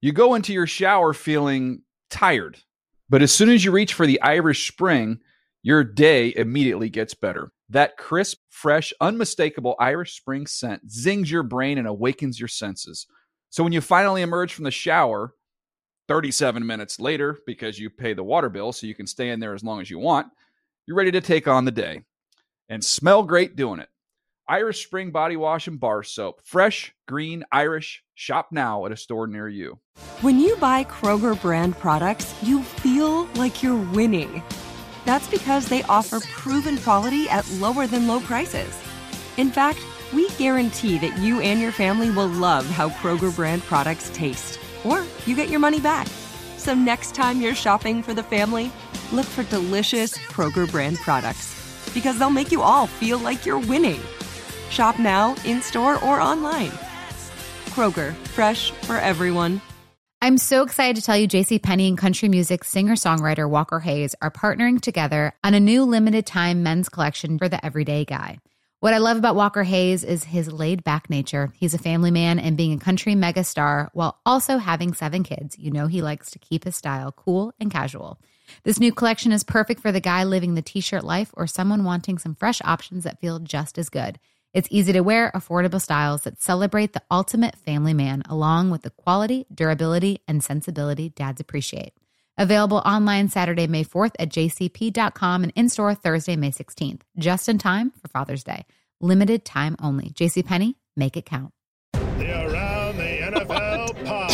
You go into your shower feeling tired, but as soon as you reach for the Irish Spring, your day immediately gets better. That crisp, fresh, unmistakable Irish Spring scent zings your brain and awakens your senses. So when you finally emerge from the shower 37 minutes later, because you pay the water bill so you can stay in there as long as you want, you're ready to take on the day and smell great doing it. Irish Spring Body Wash and Bar Soap. Fresh, green, Irish. Shop now at a store near you. When you buy Kroger brand products, you feel like you're winning. That's because they offer proven quality at lower than low prices. In fact, we guarantee that you and your family will love how Kroger brand products taste, or you get your money back. So next time you're shopping for the family, look for delicious Kroger brand products, because they'll make you all feel like you're winning. Shop now, in-store, or online. Kroger, fresh for everyone. I'm so excited to tell you JCPenney and country music singer-songwriter Walker Hayes are partnering together on a new limited-time men's collection for the everyday guy. What I love about Walker Hayes is his laid-back nature. He's a family man, and being a country megastar while also having 7 kids, you know he likes to keep his style cool and casual. This new collection is perfect for the guy living the t-shirt life or someone wanting some fresh options that feel just as good. It's easy to wear, affordable styles that celebrate the ultimate family man, along with the quality, durability, and sensibility dads appreciate. Available online Saturday, May 4th at jcp.com and in-store Thursday, May 16th. Just in time for Father's Day. Limited time only. JCPenney, make it count. The Around the NFL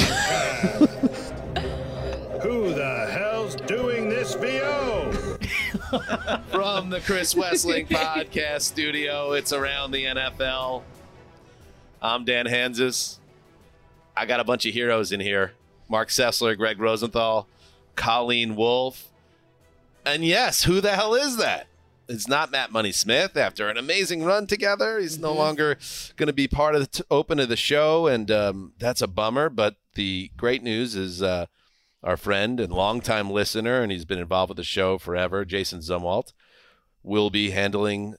podcast. Who the hell's doing this VO? From the Chris Wessling podcast studio, it's Around the NFL. I'm Dan Hanzus. I got a bunch of heroes in here. Mark Sessler, Greg Rosenthal, Colleen Wolfe. And yes, who the hell is that? It's not Matt Money Smith. After an amazing run together, he's no longer going to be part of the open of the show, and that's a bummer. But the great news is our friend and longtime listener, and he's been involved with the show forever, Jason Zumwalt, will be handling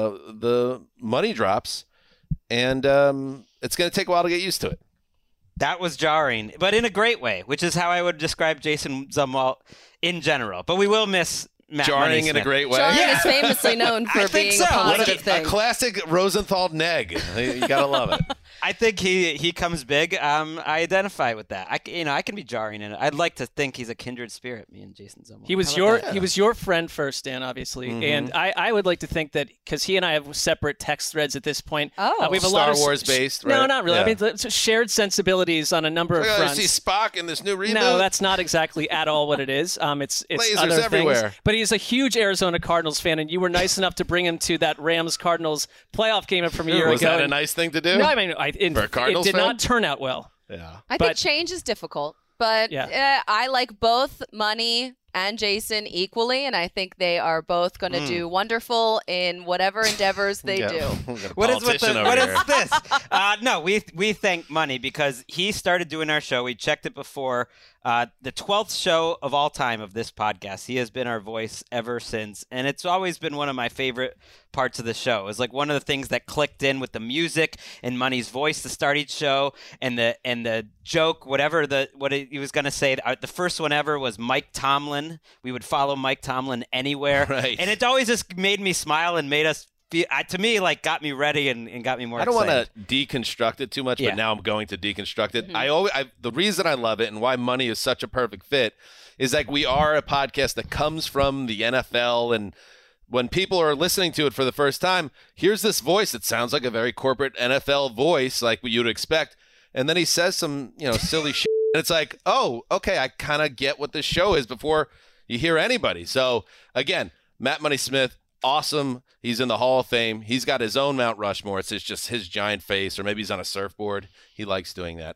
the money drops, and it's going to take a while to get used to it. That was jarring, but in a great way, which is how I would describe Jason Zumwalt in general. But we will miss Matt jarring Money in a Smith. great way. Jarring is famously known for being a positive thing. A classic Rosenthal neg. You got to love it. I think he comes big. I identify with that. I can be jarring in it. I'd like to think he's a kindred spirit, me and Jason Zumwalt. He was your friend first, Dan, obviously, and I would like to think that because he and I have separate text threads at this point. Oh, we have a Star lot of Wars based, right? No, not really. Yeah. I mean, it's shared sensibilities on a number of fronts. See Spock in this new reboot. No, that's not exactly at all what it is. It's lasers other everywhere. things. But he's a huge Arizona Cardinals fan, and you were nice enough to bring him to that Rams-Cardinals playoff game from a year ago. Was that a nice thing to do? No, I mean, For a Cardinals it did fan? not turn out well. Yeah. I think change is difficult, but I like both Money and Jason equally, and I think they are both going to do wonderful in whatever endeavors they do. What is this? No, we thank Money because he started doing our show. We checked it before. The 12th show of all time of this podcast. He has been our voice ever since, and it's always been one of my favorite parts of the show. It's like one of the things that clicked in with the music and Money's voice to start each show, and the joke, whatever what he was going to say. The first one ever was Mike Tomlin. We would follow Mike Tomlin anywhere, right? And it always just made me smile and made us. To me, like, got me ready and got me more excited. I don't want to deconstruct it too much, but now I'm going to deconstruct it. The reason I love it and why Money is such a perfect fit is like we are a podcast that comes from the NFL, and when people are listening to it for the first time, here's this voice that sounds like a very corporate NFL voice, like what you'd expect, and then he says some silly shit, and it's like, oh, okay, I kind of get what this show is before you hear anybody. So again, Matt Money Smith. Awesome. He's in the Hall of Fame. He's got his own Mount Rushmore. It's just his giant face, or maybe he's on a surfboard. He likes doing that.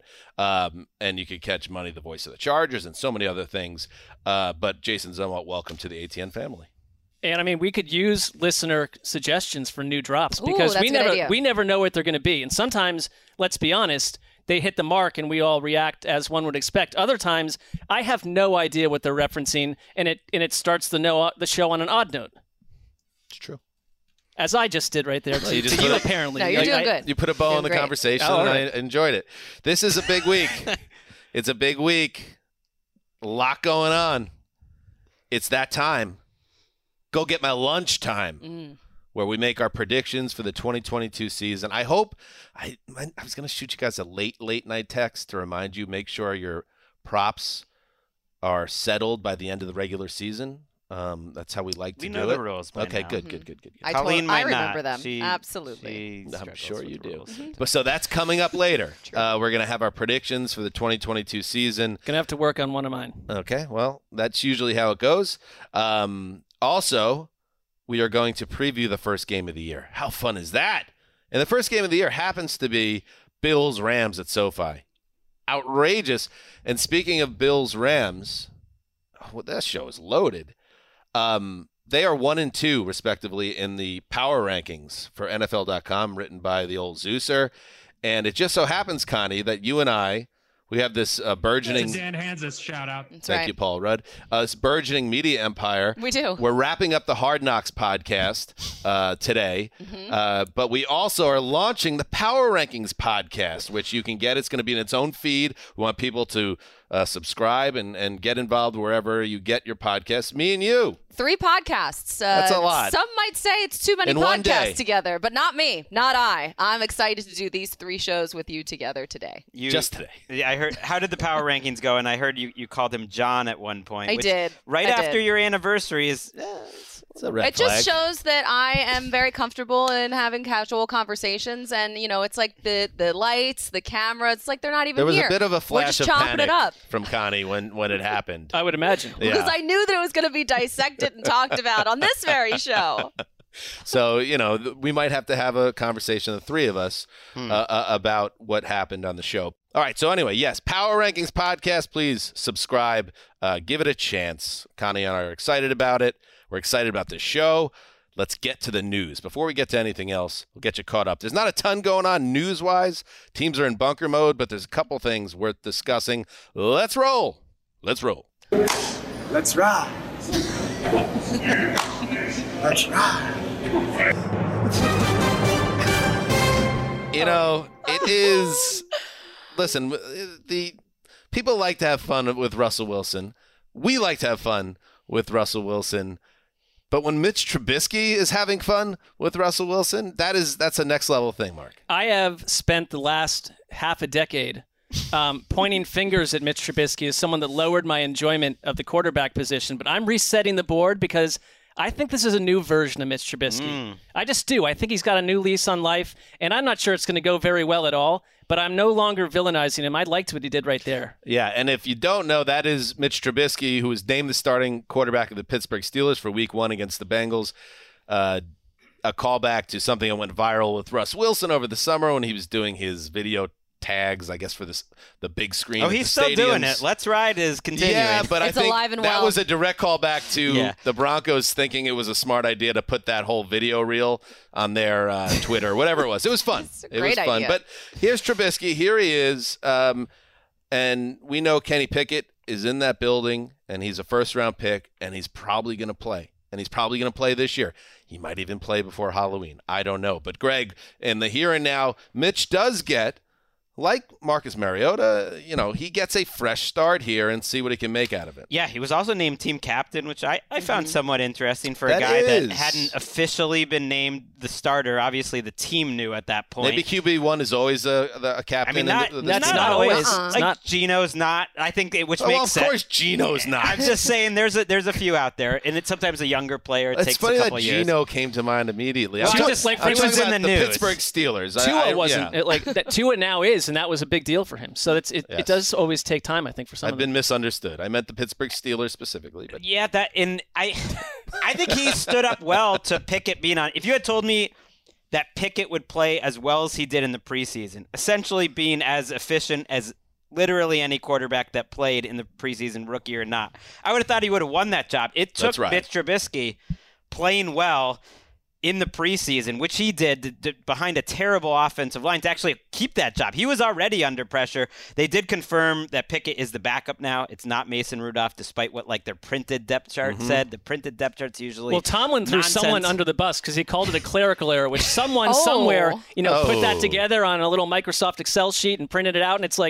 And you could catch Money, the voice of the Chargers, and so many other things. But Jason Zumwalt, welcome to the ATN family. And I mean, we could use listener suggestions for new drops because that's we never know what they're going to be. And sometimes, let's be honest, they hit the mark and we all react as one would expect. Other times, I have no idea what they're referencing, and it starts the show on an odd note. It's true. As I just did right there. You just apparently. No, you're doing good. You put a bow on the conversation, and I enjoyed it. This is a big week. It's a big week. A lot going on. It's that time. Go get my lunch time, where we make our predictions for the 2022 season. I hope I was going to shoot you guys a late night text to remind you, make sure your props are settled by the end of the regular season. That's how we like to do it. We know the rules by Okay, now. good. Colleen might I remember not. them. Absolutely. I'm sure you do. But so that's coming up later. We're going to have our predictions for the 2022 season. Gonna have to work on one of mine. Okay, well, that's usually how it goes. Also, we are going to preview the first game of the year. How fun is that? And the first game of the year happens to be Bills-Rams at SoFi. Outrageous. And speaking of Bills-Rams, that show is loaded. They are 1 and 2, respectively, in the power rankings for NFL.com, written by the old Zeuser. And it just so happens, Connie, that you and I, we have this burgeoning... Dan Hansis, shout out. Thank you, Paul Rudd. This burgeoning media empire. We do. We're wrapping up the Hard Knocks podcast today, but we also are launching the Power Rankings podcast, which you can get. It's going to be in its own feed. We want people to subscribe and get involved wherever you get your podcasts. Me and you. 3 podcasts. That's a lot. Some might say it's too many In one day. podcasts together, but not me. Not I. I'm excited to do these 3 shows with you together today. Just today. Yeah, I heard. How did the power rankings go? And I heard you called him John at one point. I did. Right I after did. your anniversary is. It's a red It flag. just shows that I am very comfortable in having casual conversations, and it's like the lights, the camera. It's like they're not even There was here. a bit of a We're flash just of chopping panic it up. from Connie when it happened. I would imagine. Because I knew that it was going to be dissected and talked about on this very show. So, we might have to have a conversation, the 3 of us, about what happened on the show. All right. So anyway, yes, Power Rankings podcast. Please subscribe. Give it a chance. Connie and I are excited about it. We're excited about the show. Let's get to the news. Before we get to anything else, we'll get you caught up. There's not a ton going on news-wise. Teams are in bunker mode, but there's a couple things worth discussing. Let's roll. Let's roll. Let's ride. Let's ride. It is. Listen, the people like to have fun with Russell Wilson. We like to have fun with Russell Wilson. But when Mitch Trubisky is having fun with Russell Wilson, that's a next level thing, Mark. I have spent the last half a decade pointing fingers at Mitch Trubisky as someone that lowered my enjoyment of the quarterback position. But I'm resetting the board because I think this is a new version of Mitch Trubisky. I just do. I think he's got a new lease on life, and I'm not sure it's going to go very well at all, but I'm no longer villainizing him. I liked what he did right there. Yeah, and if you don't know, that is Mitch Trubisky, who was named the starting quarterback of the Pittsburgh Steelers for Week 1 against the Bengals. A callback to something that went viral with Russ Wilson over the summer when he was doing his video tags, I guess, for the big screen. Oh, he's still doing it. Let's Ride is continuing. Yeah, but It's I think alive and that well. was a direct callback to the Broncos thinking it was a smart idea to put that whole video reel on their Twitter, whatever it was. It was fun. a great was fun. idea. But here's Trubisky. Here he is. And we know Kenny Pickett is in that building, and he's a first-round pick, and he's probably going to play. And he's probably going to play this year. He might even play before Halloween. I don't know. But, Greg, in the here and now, Mitch does get, like Marcus Mariota, he gets a fresh start here and see what he can make out of it. Yeah, he was also named team captain, which I found somewhat interesting for a That guy is. that hadn't officially been named the starter. Obviously, the team knew at that point. Maybe QB1 is always a captain. I mean, that's not not always. always. Like not. Gino's not. I think which Well, makes of sense. course Gino's not. I'm just saying there's a few out there, and it's sometimes a younger player. It It's takes funny a that couple years. Gino came to mind immediately. Well, I'm I'm talking- just like, I'm he talking was in about the news. Pittsburgh Steelers. Tua wasn't. Tua now is, and that was a big deal for him. So it does always take time, I think, for some I've of them. been misunderstood. I meant the Pittsburgh Steelers specifically. But Yeah, I think he stood up well to Pickett being on. If you had told me that Pickett would play as well as he did in the preseason, essentially being as efficient as literally any quarterback that played in the preseason, rookie or not, I would have thought he would have won that job. It took That's right. Mitch Trubisky playing well in the preseason, which he did behind a terrible offensive line, to actually keep that job. He was already under pressure. They did confirm that Pickett is the backup now. It's not Mason Rudolph, despite what their printed depth chart said. The printed depth chart's usually Well, Tomlin threw nonsense. someone under the bus because he called it a clerical error, which someone Oh. somewhere, put Oh. that together on a little Microsoft Excel sheet and printed it out, and it's like,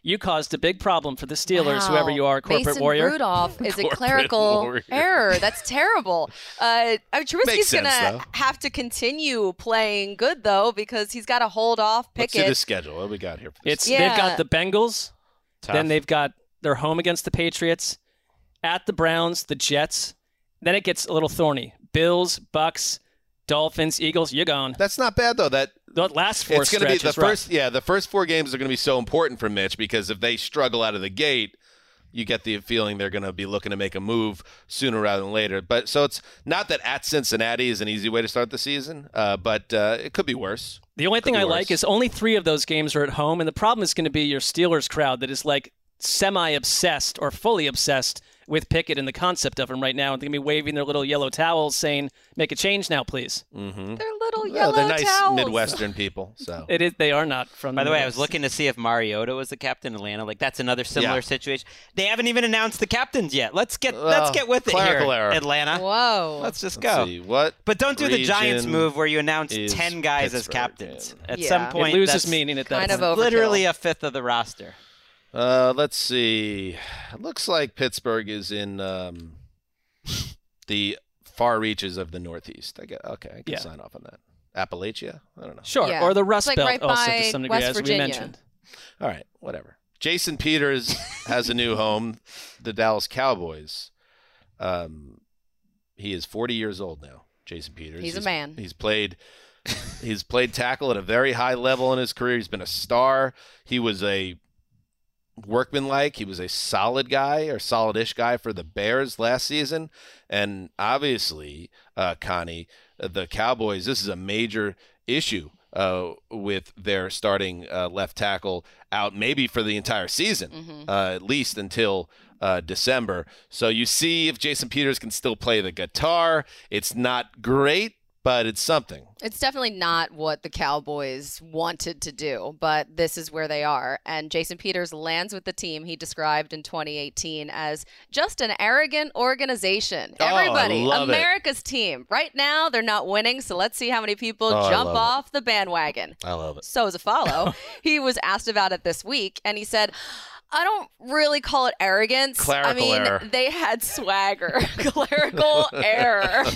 You caused a big problem for the Steelers, Wow. whoever you are, corporate Mason warrior. Rudolph is a Corporate clerical warrior. error. That's terrible. Trubisky's Makes sense, going though. to have to continue playing good, though, because he's got to hold off Let's do the Pickett. schedule. What do we got here? For this? Yeah. They've got the Bengals, Tough. then they've got their home against the Patriots, at the Browns, the Jets. Then it gets a little thorny. Bills, Bucks, Dolphins, Eagles, you're gone. That's not bad though. That The last four it's going to be stretch the is rough. first. Yeah, the first 4 games are going to be so important for Mitch because if they struggle out of the gate, you get the feeling they're going to be looking to make a move sooner rather than later. But so it's not that at Cincinnati is an easy way to start the season, but it could be worse. The only thing Could I be like worse. is only 3 of those games are at home, and the problem is going to be your Steelers crowd that is like semi-obsessed or fully obsessed with Pickett and the concept of him right now. And they're going to be waving their little yellow towels saying, make a change now, please. Mm-hmm. They're little Well, yellow they're nice towels. Midwestern people. So It is. They are not from By the way, I was Midwest. looking to see if Mariota was the captain in Atlanta. Like that's another similar Yeah. situation. They haven't even announced the captains yet. Let's get Well, with it here, clerical error. Atlanta. Whoa. Let's just Let's go. see, what? But don't do the Giants region move where you announce is 10 guys as Pittsburgh captains. in? At Yeah. some It point, It loses that's meaning at that kind point. of overkill. literally a fifth of the roster. Let's see. It looks like Pittsburgh is in the far reaches of the Northeast. I can Yeah. sign off on that. Appalachia? I don't know. Sure. Yeah. Or the Rust It's like Belt right also by to some degree, West as Virginia. we mentioned. All right, whatever. Jason Peters has a new home, the Dallas Cowboys. He is 40 years old now, Jason Peters. He's a man. He's played tackle at a very high level in his career. He's been a star. He was a workmanlike. He was a solid guy or solid-ish guy for the Bears last season. And obviously, Connie, the Cowboys, this is a major issue with their starting left tackle out maybe for the entire season, at least until December. So you see if Jason Peters can still play the guitar. It's not great, but it's something. It's definitely not what the Cowboys wanted to do, but this is where they are. And Jason Peters lands with the team he described in 2018 as just an arrogant organization. Oh, I Everybody, love it. America's team. Right now, they're not winning, so let's see how many people Oh, I jump love it. off the bandwagon. I love it. So as a follow, he was asked about it this week, and he said, I don't really call it arrogance. Clerical error. They had swagger. Clerical error.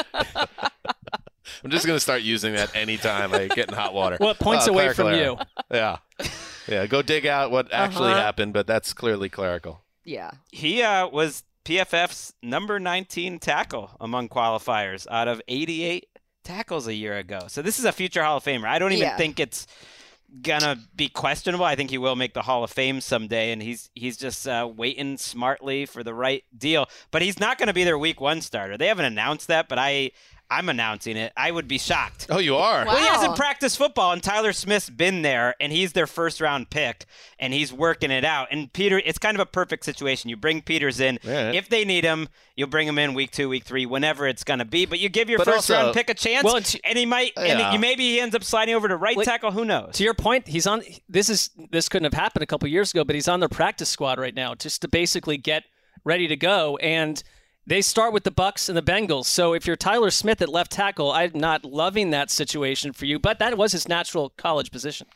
I'm just going to start using that anytime I get in hot water. Well, it points away clerical from error. Yeah. Yeah, go dig out what actually Uh-huh. happened, but that's clearly clerical. Yeah. He was PFF's number 19 tackle among qualifiers out of 88 tackles a year ago. So this is a future Hall of Famer. I don't even Yeah. think it's gonna be questionable. I think he will make the Hall of Fame someday, and he's just waiting smartly for the right deal. But he's not going to be their Week 1 starter. They haven't announced that, but I'm announcing it. I would be shocked. Oh, you are? Wow. Well, he hasn't practiced football, and Tyler Smith's been there, and he's their first-round pick, and he's working it out. And Peter, it's kind of a perfect situation. You bring Peters in. Yeah. If they need him, you'll bring him in Week 2, Week 3, whenever it's going to be. But you give your But first-round also- pick a chance, Well, and he might, Yeah. and maybe he ends up sliding over to right tackle. Who knows? To your point, he's on. This couldn't have happened a couple years ago, but he's on their practice squad right now, just to basically get ready to go. And they start with the Bucks and the Bengals. So if you're Tyler Smith at left tackle, I'm not loving that situation for you, but that was his natural college position.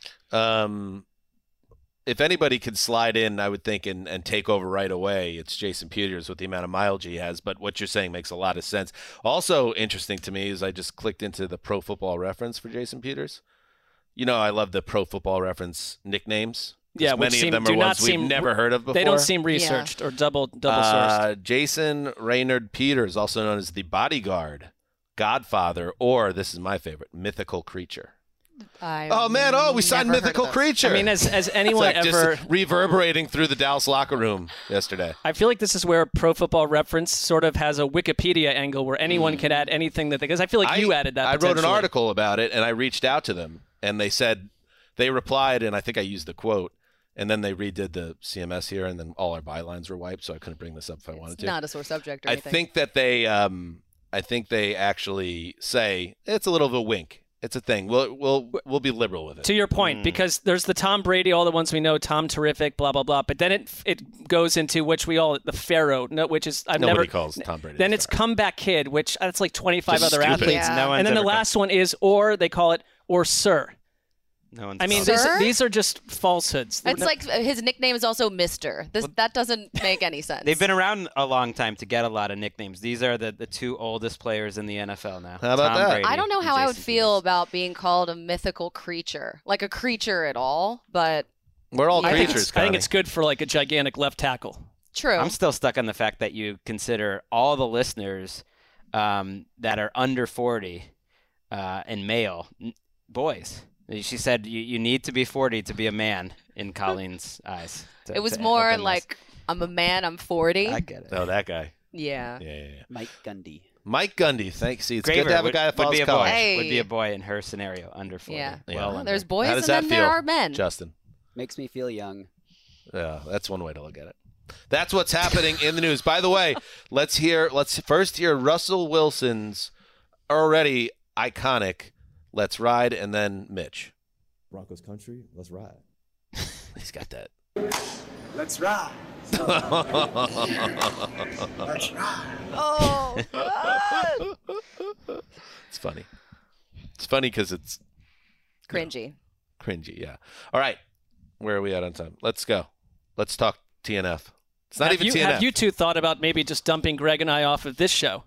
If anybody could slide in, I would think, and take over right away, it's Jason Peters with the amount of mileage he has. But what you're saying makes a lot of sense. Also interesting to me is I just clicked into the Pro Football Reference for Jason Peters. You know, I love the Pro Football Reference nicknames. 'Cause Yeah, which many of them do are not ones we've seem- never heard of before. They don't seem researched or double sourced. Jason Raynard Peters, also known as the Bodyguard, Godfather, or this is my favorite, Mythical Creature. Oh man! Oh, we signed never heard Mythical of those. Creature. I mean, as It's anyone like ever, just reverberating through the Dallas locker room yesterday. I feel like this is where Pro Football Reference sort of has a Wikipedia angle where anyone can add anything that because I feel like you added that. I wrote an potentially. article about it, and I reached out to them, and they said they replied, and I think I used the quote, and then they redid the CMS here, and then all our bylines were wiped, so I couldn't bring this up if I wanted It's to. not a sore subject or I anything. think that they actually say it's a little of a wink. It's a thing. We'll be liberal with it. To your point, because there's the Tom Brady, all the ones we know, Tom Terrific, blah blah blah. But then it goes into which we all the Pharaoh, which is Nobody calls Tom Brady. Then the it's Pharaoh. Comeback Kid, which that's like 25 Just other stupid. athletes. Yeah. No one's And then the ever last one is or they call it or Sir. No one's I mean, Sir? these are just falsehoods. It's like his nickname is also Mister. That doesn't make any sense. They've been around a long time to get a lot of nicknames. These are the two oldest players in the NFL now. How about Tom that? Brady I don't know and how I would Jason feel Peters. about being called a mythical creature, like a creature at all. But We're all Yeah. I think creatures, it's- I think Connie. it's good for like a gigantic left tackle. true. I'm still stuck on the fact that you consider all the listeners that are under 40 and male boys. She said you need to be 40 to be a man in Colleen's eyes. It was more like I'm a man. I'm 40. I get it. Oh, that guy. Yeah. Yeah. Mike Gundy. Mike Gundy. Thanks. See, it's Graver good to have a would- guy that would follows be a college. boy. Hey. Would be a boy in her scenario, under 40. Yeah. Well, under. There's boys How does and that then feel, there are men. Justin? Makes me feel young. Yeah, that's one way to look at it. That's what's happening in the news. By the way, let's first hear Russell Wilson's already iconic "Let's Ride" and then Mitch. Broncos country, let's ride. He's got that. Let's ride. Let's ride. Oh, God. It's funny. It's funny because it's Cringy. cringy. Yeah. All right. Where are we at on time? Let's go. Let's talk TNF. It's not even TNF. Have you two thought about maybe just dumping Greg and I off of this show?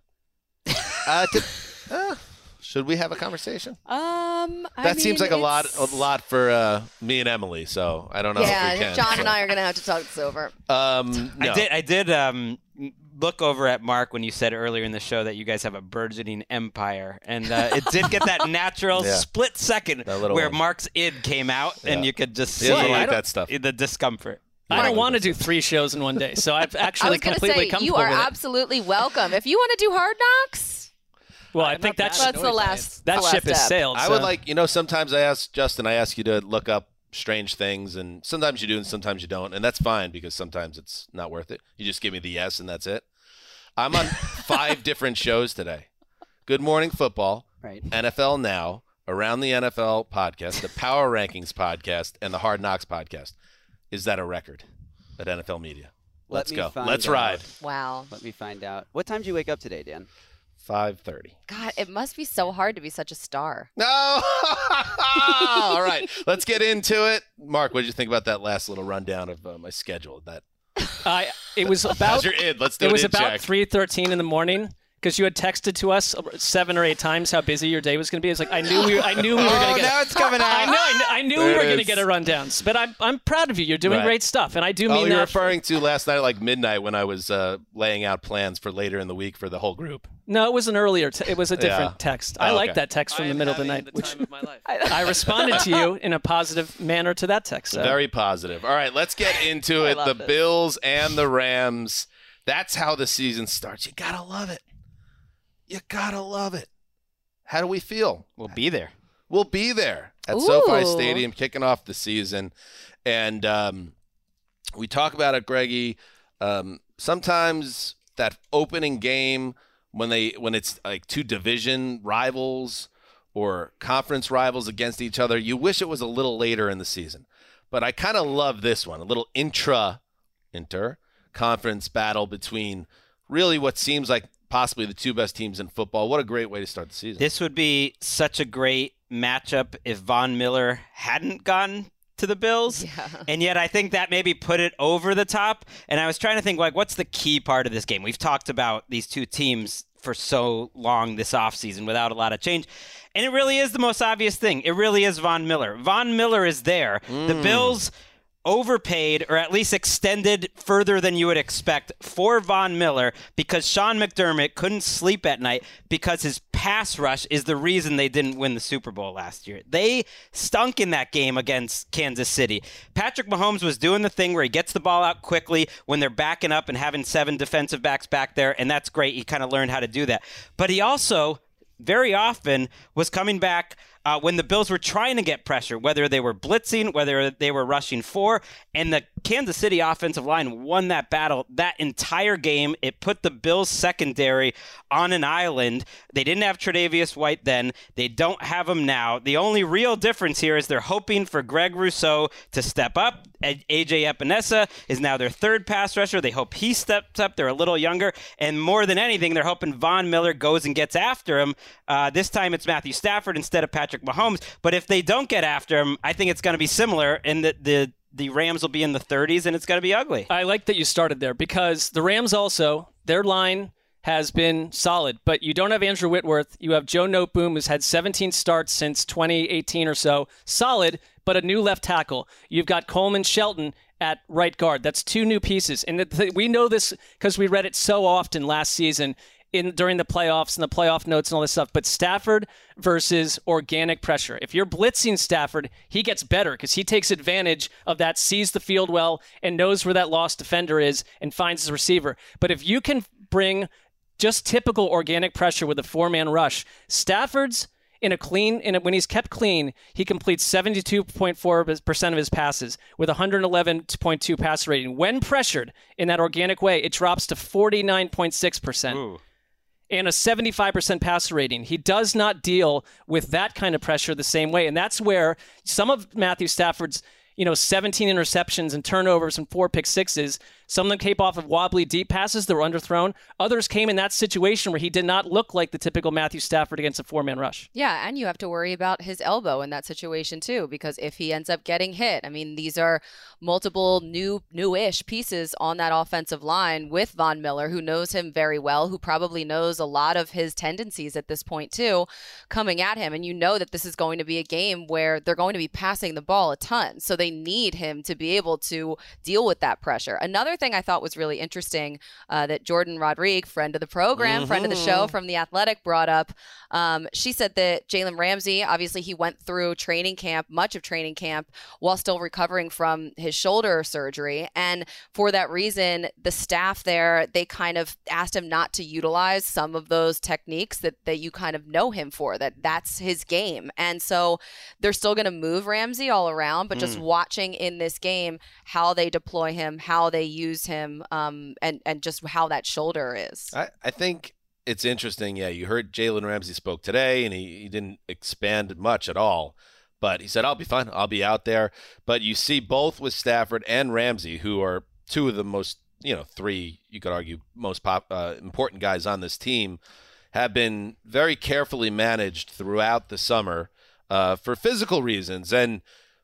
Should we have a conversation? I That seems mean, like a it's- lot for me and Emily. So I don't know if we Yeah, can. John and I are gonna have to talk this over. No. I did look over at Mark when you said earlier in the show that you guys have a burgeoning empire, and it did get that natural Yeah. split second That little where one. Mark's id came out, and Yeah. you could just He see doesn't I like don't- that stuff. the discomfort. I don't want to do 3 shows in one day, so I've I actually was gonna completely say comfortable you are with it. absolutely welcome. If you want to do Hard Knocks, Well, I think that's that's the last. that the ship last has step. sailed. I so- would like, sometimes I ask Justin, I ask you to look up strange things, and sometimes you do and sometimes you don't, and that's fine because sometimes it's not worth it. You just give me the yes and that's it. I'm on 5 different shows today. Good Morning Football, Right. NFL Now, Around the NFL podcast, the Power Rankings podcast, and the Hard Knocks podcast. Is that a record at NFL Media? Let's Let me go. find Let's out. ride. Wow. Let me find out. What time did you wake up today, Dan? 5:30. God, it must be so hard to be such a star. No! All right. Let's get into it. Mark, what did you think about that last little rundown of my schedule? it was How's about your id? Let's do it was an id about check. 3:13 in the morning because you had texted to us 7 or 8 times how busy your day was going to be. It's like I knew we were going to get. Now it's coming out. I knew we There were it going to is. get a rundown. But I'm proud of you. You're doing Right. great stuff, and I do Oh, mean you're that. referring to last night at like midnight when I was laying out plans for later in the week for the whole group. No, it was an earlier. It was a different Yeah. text. Oh, I like okay. that text from the middle of the night. Which of my life. I responded to you in a positive manner to that text. So. Very positive. All right, let's get into it. The Bills and the Rams. That's how the season starts. You got to love it. You got to love it. How do we feel? We'll be there. We'll be there at Ooh. SoFi Stadium kicking off the season. And we talk about it, Greggy. Sometimes that opening game when it's like 2 division rivals or conference rivals against each other, you wish it was a little later in the season. But I kind of love this one, a little inter-conference battle between really what seems like possibly the 2 best teams in football. What a great way to start the season. This would be such a great matchup if Von Miller hadn't gone to the Bills. Yeah. And yet I think that maybe put it over the top. And I was trying to think, like, what's the key part of this game? We've talked about these 2 teams for so long this offseason without a lot of change. And it really is the most obvious thing. It really is Von Miller. Von Miller is there. The Bills overpaid, or at least extended further than you would expect, for Von Miller because Sean McDermott couldn't sleep at night because his pass rush is the reason they didn't win the Super Bowl last year. They stunk in that game against Kansas City. Patrick Mahomes was doing the thing where he gets the ball out quickly when they're backing up and having 7 defensive backs back there, and that's great. He kind of learned how to do that. But he also very often was coming back when the Bills were trying to get pressure, whether they were blitzing, whether they were rushing 4, and the Kansas City offensive line won that battle that entire game. It put the Bills secondary on an island. They didn't have Tre'Davious White then. They don't have him now. The only real difference here is they're hoping for Greg Rousseau to step up. A.J. Epinesa is now their 3rd pass rusher. They hope he steps up. They're a little younger. And more than anything, they're hoping Von Miller goes and gets after him. This time it's Matthew Stafford instead of Patrick Patrick Mahomes. But if they don't get after him, I think it's going to be similar in that the Rams will be in the 30s and it's going to be ugly. I like that you started there because the Rams also, their line has been solid, but you don't have Andrew Whitworth. You have Joe Noteboom, who's had 17 starts since 2018 or so. Solid, but a new left tackle. You've got Coleman Shelton at right guard. That's 2 new pieces. And we know this because we read it so often last season during the playoffs and the playoff notes and all this stuff. But Stafford versus organic pressure. If you're blitzing Stafford, he gets better because he takes advantage of that, sees the field well, and knows where that lost defender is and finds his receiver. But if you can bring just typical organic pressure with a 4-man rush, Stafford's when he's kept clean, he completes 72.4% of his passes with 111.2 passer rating. When pressured in that organic way, it drops to 49.6%. Ooh. And a 75% passer rating. He does not deal with that kind of pressure the same way. And that's where some of Matthew Stafford's 17 interceptions and turnovers and 4 pick sixes. Some of them came off of wobbly deep passes that were underthrown. Others came in that situation where he did not look like the typical Matthew Stafford against a 4-man rush. Yeah, and you have to worry about his elbow in that situation too, because if he ends up getting hit, I mean, these are multiple newish pieces on that offensive line with Von Miller, who knows him very well, who probably knows a lot of his tendencies at this point too, coming at him. And you know that this is going to be a game where they're going to be passing the ball a ton. So they need him to be able to deal with that pressure. Another thing I thought was really interesting that Jordan Rodriguez, friend of the program, friend of the show from The Athletic, brought up. She said that Jalen Ramsey, obviously he went through training camp, much of training camp, while still recovering from his shoulder surgery. And for that reason, the staff there, they kind of asked him not to utilize some of those techniques that you kind of know him for, that's his game. And so they're still going to move Ramsey all around, but just watching in this game how they deploy him, how they use him, and just how that shoulder is. I think it's interesting. Yeah, you heard Jalen Ramsey spoke today, and he didn't expand much at all. But he said, I'll be fine. I'll be out there. But you see both with Stafford and Ramsey, who are 2 of the most, 3, you could argue, most important guys on this team, have been very carefully managed throughout the summer for physical reasons. And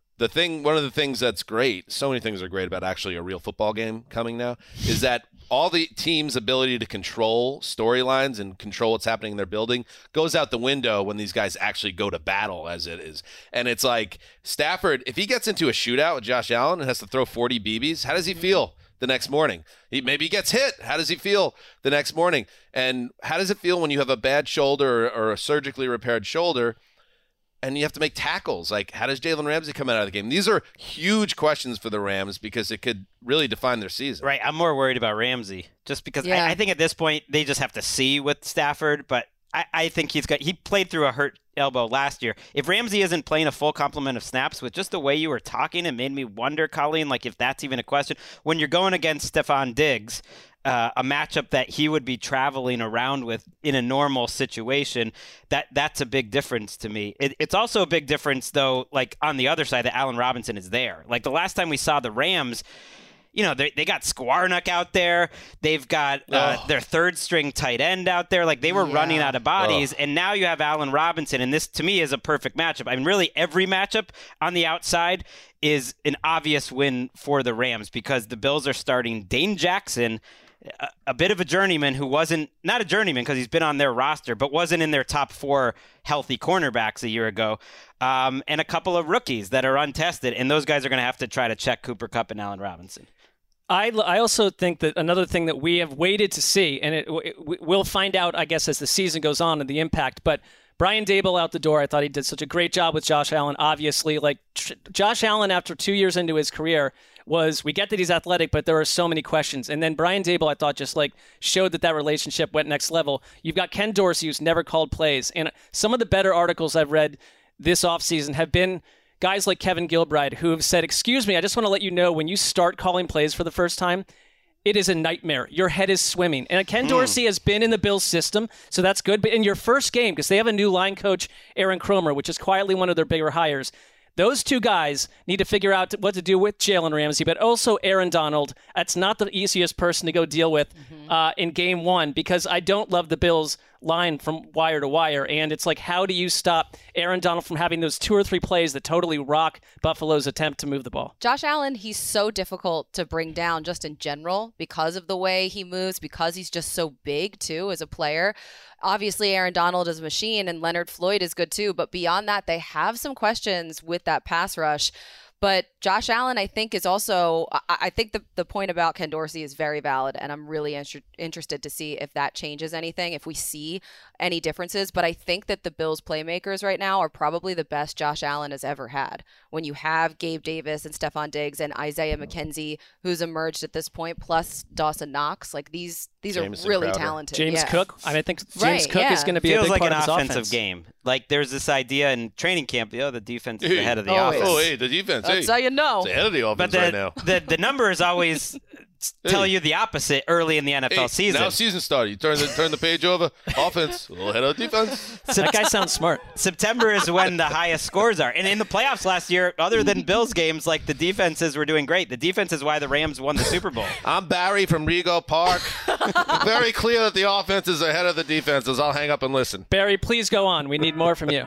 one of the things that's great, so many things are great about actually a real football game coming now, is that all the team's ability to control storylines and control what's happening in their building goes out the window when these guys actually go to battle, as it is. And it's like Stafford, if he gets into a shootout with Josh Allen and has to throw 40 BBs, how does he feel the next morning? Maybe he gets hit. How does he feel the next morning? And how does it feel when you have a bad shoulder or a surgically repaired shoulder and you have to make tackles? Like, how does Jalen Ramsey come out of the game? These are huge questions for the Rams because it could really define their season. Right. I'm more worried about Ramsey just because I think at this point they just have to see with Stafford. But I think he played through a hurt elbow last year. If Ramsey isn't playing a full complement of snaps, with just the way you were talking, it made me wonder, Colleen, like if that's even a question. When you're going against Stephon Diggs, a matchup that he would be traveling around with in a normal situation, that's a big difference to me. It's also a big difference, though, like on the other side, that Allen Robinson is there. Like the last time we saw the Rams, they got Skwarnock out there. They've got their third-string tight end out there. Like they were running out of bodies, and now you have Allen Robinson, and this, to me, is a perfect matchup. I mean, really, every matchup on the outside is an obvious win for the Rams because the Bills are starting Dane Jackson, a bit of a journeyman who not a journeyman because he's been on their roster, but wasn't in their top 4 healthy cornerbacks a year ago, and a couple of rookies that are untested, and those guys are going to have to try to check Cooper Kupp and Allen Robinson. I also think that another thing that we have waited to see, and we'll find out, I guess, as the season goes on and the impact, but Brian Daboll out the door. I thought he did such a great job with Josh Allen. Obviously, Josh Allen, after 2 years into his career, we get that he's athletic, but there are so many questions. And then Brian Daboll, I thought, just showed that relationship went next level. You've got Ken Dorsey, who's never called plays. And some of the better articles I've read this offseason have been guys like Kevin Gilbride, who have said, excuse me, I just want to let you know, when you start calling plays for the first time, it is a nightmare. Your head is swimming. And Ken Dorsey has been in the Bills system, so that's good. But in your first game, because they have a new line coach, Aaron Kromer, which is quietly one of their bigger hires, those 2 guys need to figure out what to do with Jalen Ramsey, but also Aaron Donald. That's not the easiest person to go deal with in game one because I don't love the Bills' line from wire to wire. And it's like, how do you stop Aaron Donald from having those 2 or 3 plays that totally rock Buffalo's attempt to move the ball? Josh Allen, he's so difficult to bring down just in general because of the way he moves, because he's just so big too as a player. Obviously, Aaron Donald is a machine and Leonard Floyd is good too. But beyond that, they have some questions with that pass rush. But Josh Allen, I think, is also – I think the point about Ken Dorsey is very valid, and I'm really interested to see if that changes anything, if we see any differences. But I think that the Bills' playmakers right now are probably the best Josh Allen has ever had. When you have Gabe Davis and Stephon Diggs and Isaiah McKenzie, who's emerged at this point, plus Dawson Knox, like these Jameson are really Crowder. talented. James Yeah. Cook. I think James Cook is going to be a Feels big like part an of his offensive offense. game. Like there's this idea in training camp, the defense is Hey. ahead of the Always. offense. Oh, hey, the defense. That's hey. how you know. It's ahead of the offense But right now. the numbers always tell you the opposite early in the NFL Hey, season. now season started. You turn the page over. Offense, a little ahead of defense. That guy sounds smart. September is when the highest scores are. And in the playoffs last year, other than Bills games, like the defenses were doing great. The defense is why the Rams won the Super Bowl. I'm Barry from Rego Park. Very clear that the offense is ahead of the defenses. I'll hang up and listen. Barry, please go on. We need more from you.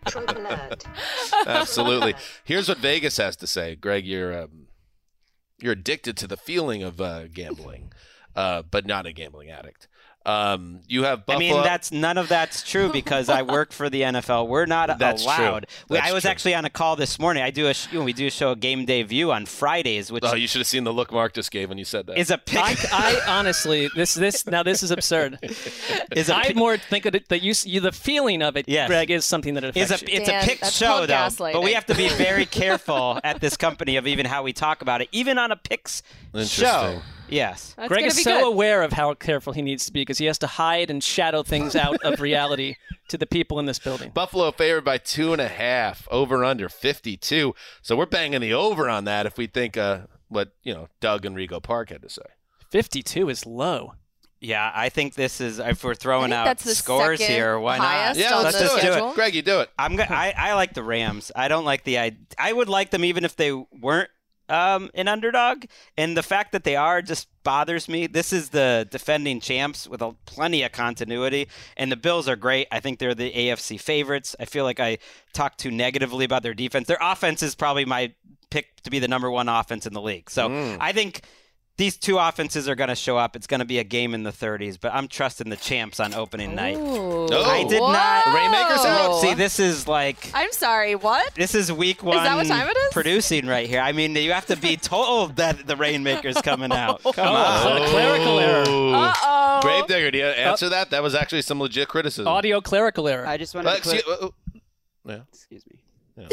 Absolutely. Here's what Vegas has to say. Greg, you're addicted to the feeling of gambling, but not a gambling addict. You have Buffalo. I mean, none of that's true because I work for the NFL. We're not That's allowed. true. I was true. actually on a call this morning. We do a show, Game Day View, on Fridays, which Oh, you should have seen the look Mark just gave when you said that. is a pick. I honestly, this is absurd. I more think of it that the feeling of it, Yes. Greg, is something that affects you. It's Dan, a pick that's show, called though. gaslighting. But we have to be very careful at this company of even how we talk about it, even on a picks Interesting. show. Yes. That's Greg gonna is be so good. aware of how careful he needs to be because he has to hide and shadow things out of reality to the people in this building. Buffalo favored by 2.5, over under 52. So we're banging the over on that if we think what Doug and Rego Park had to say. 52 is low. Yeah, I think this is, if we're I throwing think out that's the scores second here, why highest not? Yeah, on let's the do schedule. it. Greg, you do it. I like the Rams. I don't like I would like them even if they weren't an underdog. And the fact that they are just bothers me. This is the defending champs with plenty of continuity. And the Bills are great. I think they're the AFC favorites. I feel like I talk too negatively about their defense. Their offense is probably my pick to be the number one offense in the league. So I think these two offenses are going to show up. It's going to be a game in the 30s, but I'm trusting the champs on opening night. Ooh. No. I did not. Rainmaker's out? See, this is like. I'm sorry, what? This is week one. Is that what time it is? Producing right here. I mean, you have to be told that the Rainmaker's coming out. Come on. Clerical error. Uh-oh. Gravedigger, do you answer that? That was actually some legit criticism. Audio clerical error. I just wanted to put, Excuse me.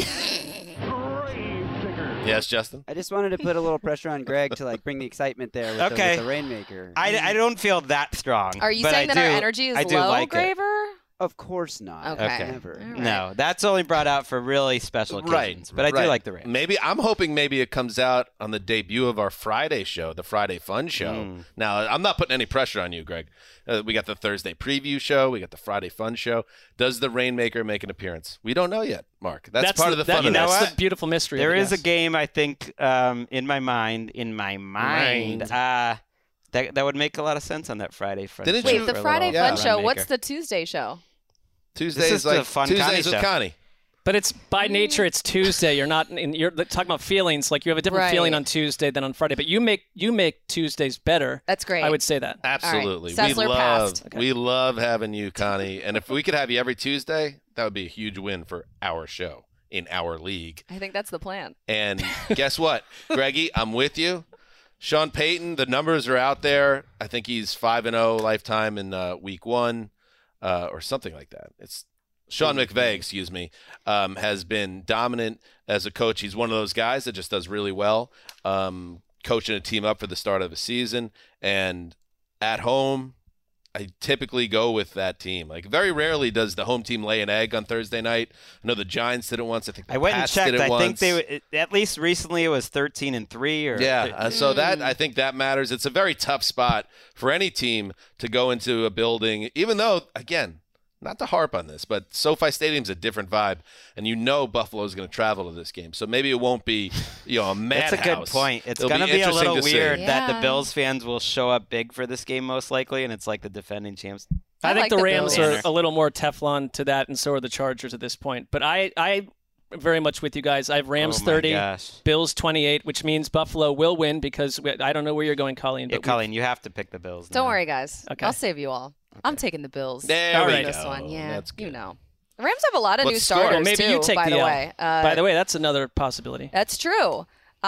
Yes, Justin? I just wanted to put a little pressure on Greg to bring the excitement there with, Okay. the Rainmaker. I don't feel that strong. Are you but saying I that our do- energy is I do low, like it. Graver? Of course not. Okay. Never. All right. No, that's only brought out for really special occasions. But I do like the Rams. Maybe I'm hoping it comes out on the debut of our Friday show, the Friday Fun Show. Now, I'm not putting any pressure on you, Greg. We got the Thursday preview show. We got the Friday Fun Show. Does the Rainmaker make an appearance? We don't know yet, Mark. That's part of the fun of That's this. the beautiful mystery. There of it, is a yes. game, I think, in my mind, that would make a lot of sense on that Friday Fun Didn't Show you- Wait, the for a Friday little Fun Show, what's Rainmaker. the Tuesday show? Tuesdays This is the fun Connie Tuesdays with show. Connie. But it's by nature, it's Tuesday. You're talking about feelings. Like you have a different Right. feeling on Tuesday than on Friday. But you make Tuesdays better. That's great. I would say that. Absolutely. All right. Sessler passed. We love having you, Connie. And if we could have you every Tuesday, that would be a huge win for our show in our league. I think that's the plan. And guess what, Greggy, I'm with you. Sean Payton, the numbers are out there. I think he's 5-0 lifetime in week 1 or something like that. It's Sean McVay, excuse me, has been dominant as a coach. He's one of those guys that just does really well, coaching a team up for the start of a season. And at home, I typically go with that team. Like very rarely does the home team lay an egg on Thursday night. I know the Giants did it once. I think the I went and Pats checked. did it I think once. at least recently it was 13-3 or So that I think that matters. It's a very tough spot for any team to go into a building, even though again not to harp on this, but SoFi Stadium's a different vibe, and you know Buffalo's going to travel to this game. So maybe it won't be, a madhouse. That's a good point. It's going to be a little weird that the Bills fans will show up big for this game most likely, and it's like the defending champs. I think the Rams are a little more Teflon to that, and so are the Chargers at this point. But I very much with you guys. I have Rams 30, Bills 28, which means Buffalo will win because I don't know where you're going, Colleen. But Colleen, you have to pick the Bills. Don't worry, guys. Okay. I'll save you all. Okay. I'm taking the Bills. There we this go. one. Yeah, That's good. The Rams have a lot of new starters, well, maybe too, you take by the way. By the way, that's another possibility. That's true.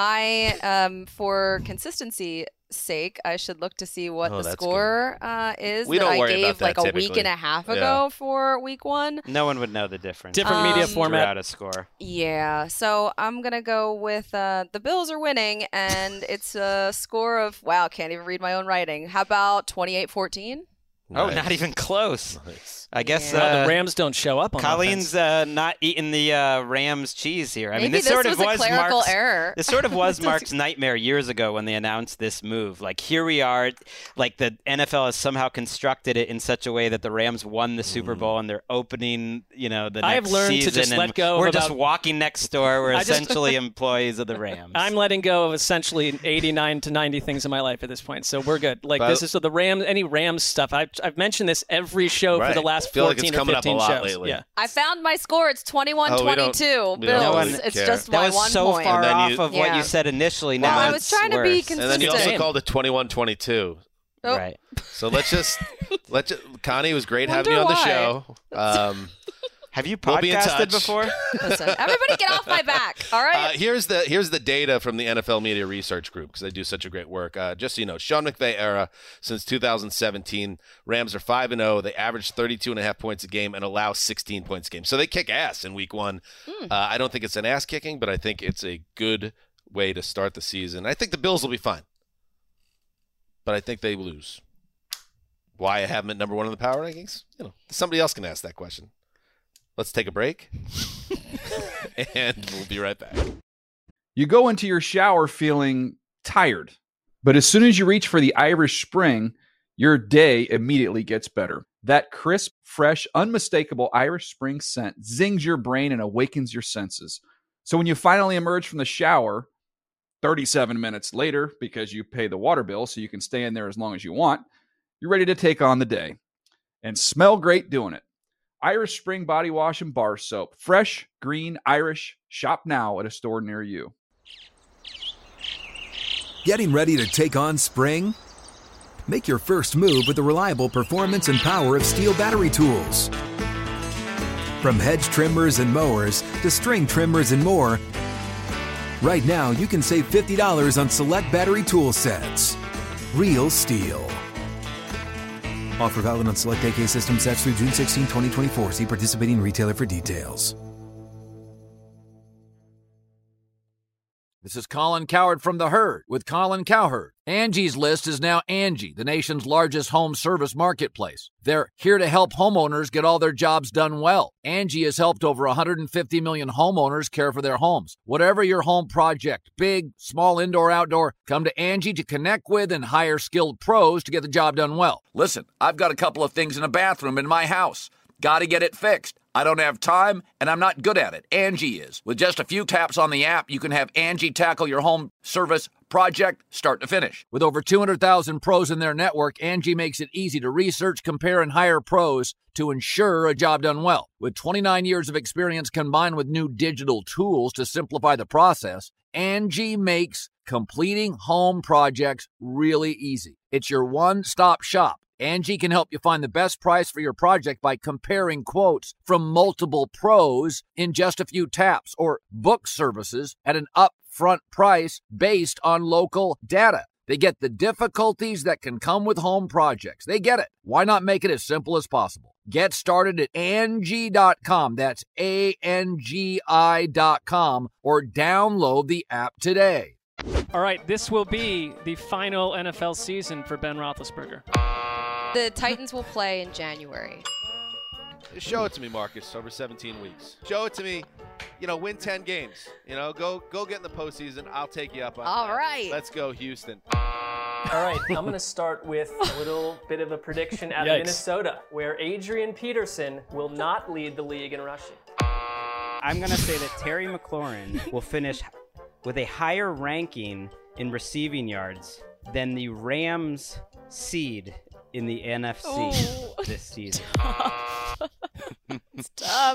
I, for consistency sake, I should look to see what the score is we that don't I worry gave about that like a typically. week and a half ago for week 1. No one would know the difference. Different media format. Out a score. Yeah, so I'm going to go with the Bills are winning, and it's a score of, wow, can't even read my own writing. How about 28-14? Oh, not even close. Nice. I guess the Rams don't show up on Colleen's not eating the Rams cheese here. I Maybe mean, this sort of was a clerical error. This sort of was Mark's nightmare years ago when they announced this move. Like, here we are, like the NFL has somehow constructed it in such a way that the Rams won the Super Bowl and they're opening, the next season. I have learned to just let go. We're just walking next door. We're essentially employees of the Rams. I'm letting go of essentially 89 to 90 things in my life at this point, so we're good. Like this is so the Rams, any Rams stuff. I've mentioned this every show for the last 14 or 15 shows. Lately. Yeah. I found my score. It's 21-22. Bills. It's just that by was 1 so point. far off of what you said initially. Well, now I was trying to be consistent. And then you also called it 21-22. Oh. Right. So let's just Connie, it was great having you on the show. Have you we'll podcasted before? Listen, everybody get off my back, all right? Here's the data from the NFL Media Research Group because they do such a great work. Just so you know, Sean McVay era since 2017, Rams are 5-0. They average 32.5 points a game and allow 16 points a game. So they kick ass in week 1. I don't think it's an ass kicking, but I think it's a good way to start the season. I think the Bills will be fine, but I think they lose. Why I have them at number 1 in the power rankings? Somebody else can ask that question. Let's take a break, and we'll be right back. You go into your shower feeling tired, but as soon as you reach for the Irish Spring, your day immediately gets better. That crisp, fresh, unmistakable Irish Spring scent zings your brain and awakens your senses. So when you finally emerge from the shower, 37 minutes later, because you pay the water bill so you can stay in there as long as you want, you're ready to take on the day and smell great doing it. Irish Spring Body Wash and Bar Soap. Fresh, green, Irish. Shop now at a store near you. Getting ready to take on spring? Make your first move with the reliable performance and power of Steel battery tools. From hedge trimmers and mowers to string trimmers and more, right now you can save $50 on select battery tool sets. Real Steel. Offer valid on select AK system sets through June 16, 2024. See participating retailer for details. This is Colin Cowherd from The Herd with Colin Cowherd. Angie's List is now Angie, the nation's largest home service marketplace. They're here to help homeowners get all their jobs done well. Angie has helped over 150 million homeowners care for their homes. Whatever your home project, big, small, indoor, outdoor, come to Angie to connect with and hire skilled pros to get the job done well. Listen, I've got a couple of things in a bathroom in my house. Got to get it fixed. I don't have time, and I'm not good at it. Angie is. With just a few taps on the app, you can have Angie tackle your home service project start to finish. With over 200,000 pros in their network, Angie makes it easy to research, compare, and hire pros to ensure a job done well. With 29 years of experience combined with new digital tools to simplify the process, Angie makes completing home projects really easy. It's your one-stop shop. Angie can help you find the best price for your project by comparing quotes from multiple pros in just a few taps, or book services at an upfront price based on local data. They get the difficulties that can come with home projects. They get it. Why not make it as simple as possible? Get started at Angie.com. That's ANGI.com, or download the app today. All right, this will be the final NFL season for Ben Roethlisberger. The Titans will play in January. Show it to me, Marcus, over 17 weeks. Show it to me. Win 10 games. Go get in the postseason. I'll take you up on that. All right. Let's go, Houston. All right, I'm going to start with a little bit of a prediction out of Minnesota, where Adrian Peterson will not lead the league in rushing. I'm going to say that Terry McLaurin will finish with a higher ranking in receiving yards than the Rams seed in the NFC this season. Stop.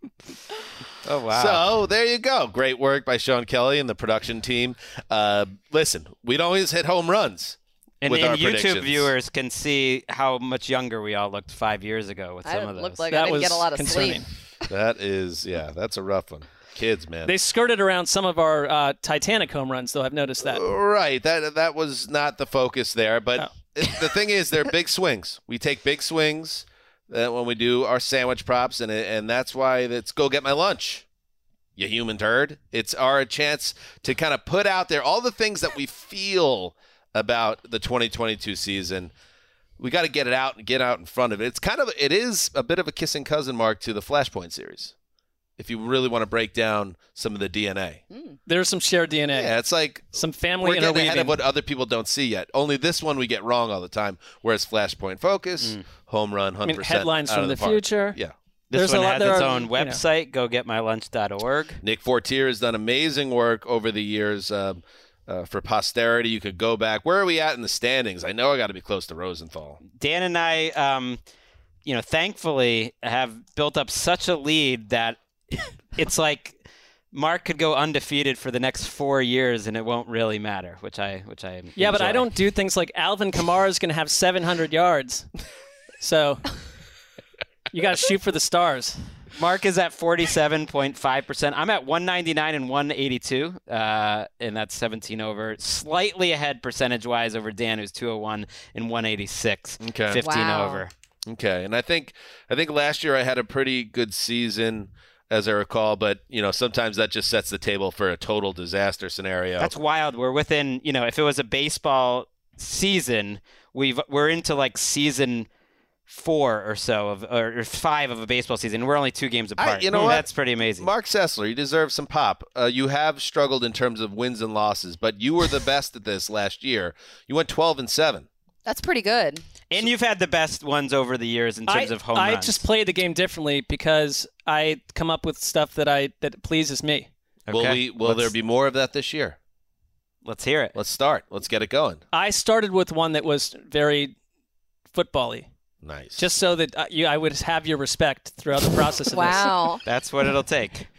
Oh, wow. So there you go. Great work by Sean Kelly and the production team. Listen, we don't always hit home runs. And with our YouTube predictions. viewers can see how much younger we all looked 5 years ago with some of those. Looked like I didn't get a lot of sleep. That is, that's a rough one. Kids, man. They skirted around some of our Titanic home runs, though. I've noticed that. Right. That was not the focus there. But the thing is, they're big swings. We take big swings when we do our sandwich props, and that's why it's go get my lunch, you human turd. It's our chance to kind of put out there all the things that we feel about the 2022 season. We got to get it out and get out in front of it. It is a bit of a kissing cousin, Mark, to the Flashpoint series. If you really want to break down some of the DNA. There's some shared DNA. Yeah, it's like some family we're getting interweaving. ahead of what other people don't see yet. Only this one we get wrong all the time, whereas Flashpoint Focus, home run, 100%. I mean, headlines out from of the park. future. Yeah. This one has its own website, gogetmylunch.org. Nick Fortier has done amazing work over the years for posterity. You could go back. Where are we at in the standings? I know I got to be close to Rosenthal. Dan and I, thankfully have built up such a lead that it's like Mark could go undefeated for the next 4 years and it won't really matter, which I Yeah, but enjoy. I don't do things like Alvin Kamara is going to have 700 yards. So you got to shoot for the stars. Mark is at 47.5%. I'm at 199 and 182, and that's 17 over. Slightly ahead percentage-wise over Dan, who's 201 and 186, 15 over. Okay, and I think last year I had a pretty good season, as I recall, but sometimes that just sets the table for a total disaster scenario. That's wild. We're within, if it was a baseball season, we're into like season 4 or so or 5 of a baseball season. We're only 2 games apart. You know what? That's pretty amazing. Mark Sessler, you deserve some pop. You have struggled in terms of wins and losses, but you were the best at this last year. You went 12-7. That's pretty good. And you've had the best ones over the years in terms of home runs. I just play the game differently because I come up with stuff that pleases me. Okay. Will there be more of that this year? Let's hear it. Let's start. Let's get it going. I started with one that was very football-y. Nice. Just so that I would have your respect throughout the process of Wow. That's what it'll take.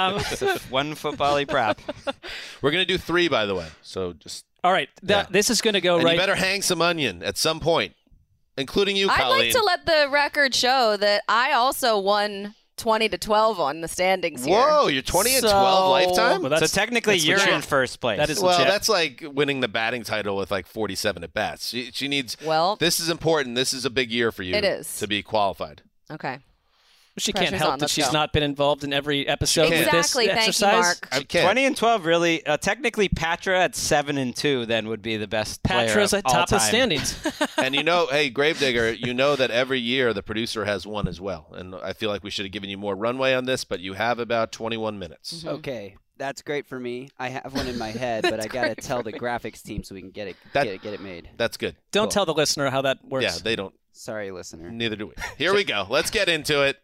One football-y prop. We're going to do 3, by the way. So just... All right. This is going to go and right... you better hang some onion at some point, including you, I'd Colleen. like to let the record show that I also won 20-12 on the standings here. Whoa, you're 20-12 lifetime? Well, so technically you're in first place. That is well, legit. that's like winning the batting title with like 47 at bats. She needs. Well, this is important. This is a big year for you. It is to be qualified. Okay. She can't Pressure's help on. that Let's she's go. not been involved in every episode with this Exactly. Thank you, exercise. Mark. 20 and 12 really. Technically, Patra at 7-2 then would be the best player Patra's of at all top of the time. standings. And hey, Gravedigger, that every year the producer has one as well. And I feel like we should have given you more runway on this, but you have about 21 minutes. Mm-hmm. Okay, that's great for me. I have one in my head, but I got to tell the graphics team so we can get it made. That's good. Don't tell the listener how that works. Yeah, they don't. Sorry, listener. Neither do we. Here we go. Let's get into it.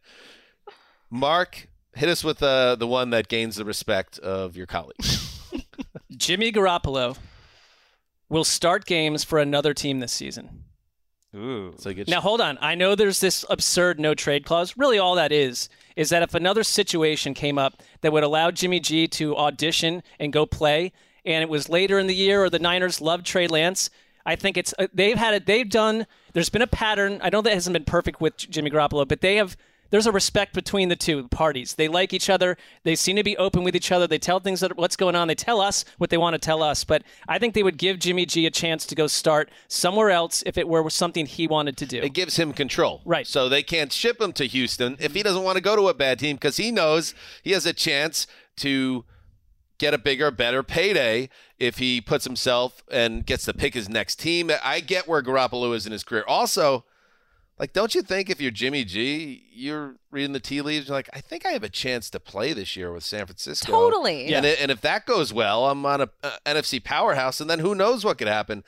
Mark, hit us with the one that gains the respect of your colleagues. Jimmy Garoppolo will start games for another team this season. Ooh. Now, hold on. I know there's this absurd no-trade clause. Really, all that is that if another situation came up that would allow Jimmy G to audition and go play, and it was later in the year or the Niners loved Trey Lance, I think it's there's been a pattern. I know that hasn't been perfect with Jimmy Garoppolo, but there's a respect between the two parties. They like each other. They seem to be open with each other. They tell things what's going on. They tell us what they want to tell us. But I think they would give Jimmy G a chance to go start somewhere else if it were something he wanted to do. It gives him control. Right. So they can't ship him to Houston if he doesn't want to go to a bad team because he knows he has a chance to get a bigger, better payday if he puts himself and gets to pick his next team. I get where Garoppolo is in his career. Also, don't you think if you're Jimmy G, you're reading the tea leaves, you're like, I think I have a chance to play this year with San Francisco. Totally. Yeah. And if that goes well, I'm on a NFC powerhouse, and then who knows what could happen.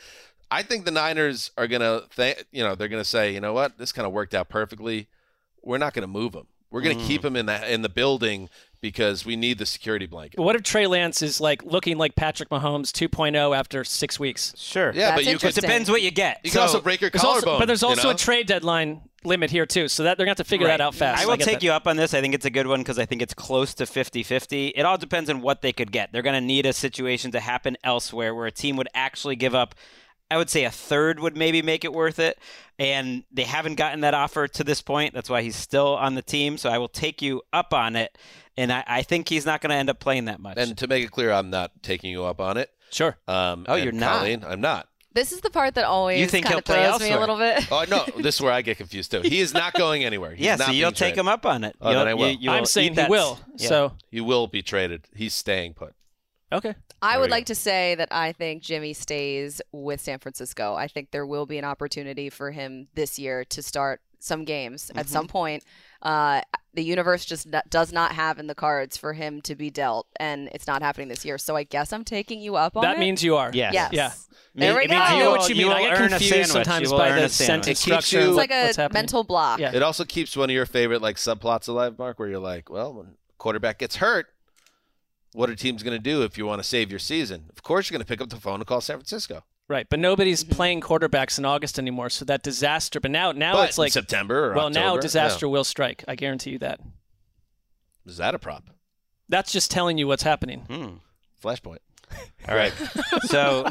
I think the Niners are gonna they're gonna say, you know what, this kind of worked out perfectly. We're not gonna move him. We're gonna keep him in the building because we need the security blanket. What if Trey Lance is like looking like Patrick Mahomes 2.0 after 6 weeks? Sure. Yeah, but it depends what you get. You can also break your collarbone. But there's also a trade deadline limit here too, so that they're going to have to figure that out fast. I will take you up on this. I think it's a good one because I think it's close to 50-50. It all depends on what they could get. They're going to need a situation to happen elsewhere where a team would actually give up, I would say a third would maybe make it worth it, and they haven't gotten that offer to this point. That's why he's still on the team, so I will take you up on it, and I think he's not going to end up playing that much. And to make it clear, I'm not taking you up on it. Sure. You're not? Colleen, I'm not. This is the part that always You think kind he'll of play throws me a elsewhere? little bit. Oh, no, this is where I get confused, too. He is not going anywhere. He's Yeah, not so you'll being take traded. him up on it. Oh, then I will. You will I'm saying eat he that- will. Yeah. So He will be traded. He's staying put. okay. I There would we like to say that I think Jimmy stays with San Francisco. I think there will be an opportunity for him this year to start some games at some point. The universe just does not have in the cards for him to be dealt, and it's not happening this year. So I guess I'm taking you up on it. That means you are. Yes. Yes. Yeah. There we It go. means I know what you mean. will I get earn a confused sandwich. sometimes You will by earn the a sandwich. sentence It keeps structure. you- and It's like what's a happening. mental block. Yeah. It also keeps one of your favorite subplots alive, Mark, where you're like, well, when quarterback gets hurt, what are teams going to do if you want to save your season? Of course, you're going to pick up the phone and call San Francisco. Right, but nobody's playing quarterbacks in August anymore, so that disaster. But now But it's like in September or well, now October, disaster will strike. I guarantee you that. Is that a prop? That's just telling you what's happening. Flashpoint. All right. So,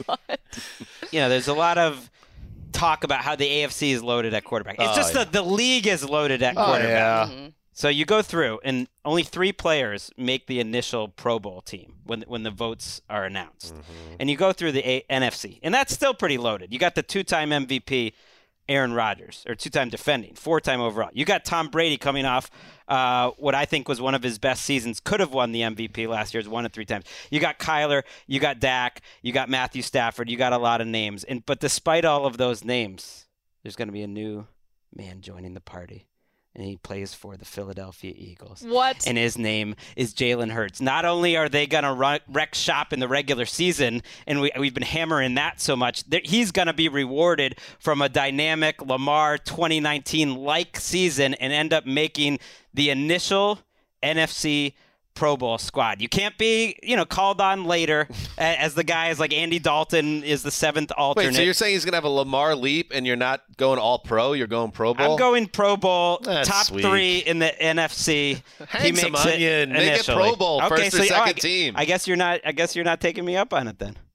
there's a lot of talk about how the AFC is loaded at quarterback. It's just the league is loaded at quarterback. Yeah. So you go through, and only 3 players make the initial Pro Bowl team when the votes are announced. And you go through the NFC, and that's still pretty loaded. You got the 2-time MVP, Aaron Rodgers, or 2-time defending, 4-time overall. You got Tom Brady coming off what I think was one of his best seasons, could have won the MVP last year, has won it 3 times. You got Kyler, you got Dak, you got Matthew Stafford, you got a lot of names. But despite all of those names, there's going to be a new man joining the party. And he plays for the Philadelphia Eagles. What? And his name is Jalen Hurts. Not only are they going to wreck shop in the regular season, and we've been hammering that so much, he's going to be rewarded from a dynamic Lamar 2019-like season and end up making the initial NFC Pro Bowl squad. You can't be, called on later as the guys like Andy Dalton is the 7th alternate. Wait, so you're saying he's going to have a Lamar leap and you're not going all pro? You're going Pro Bowl? I'm going Pro Bowl, That's top sweet. 3 in the NFC. Hang he makes some onion. it Make it initially. Pro Bowl, first or second team. I guess you're not taking me up on it then.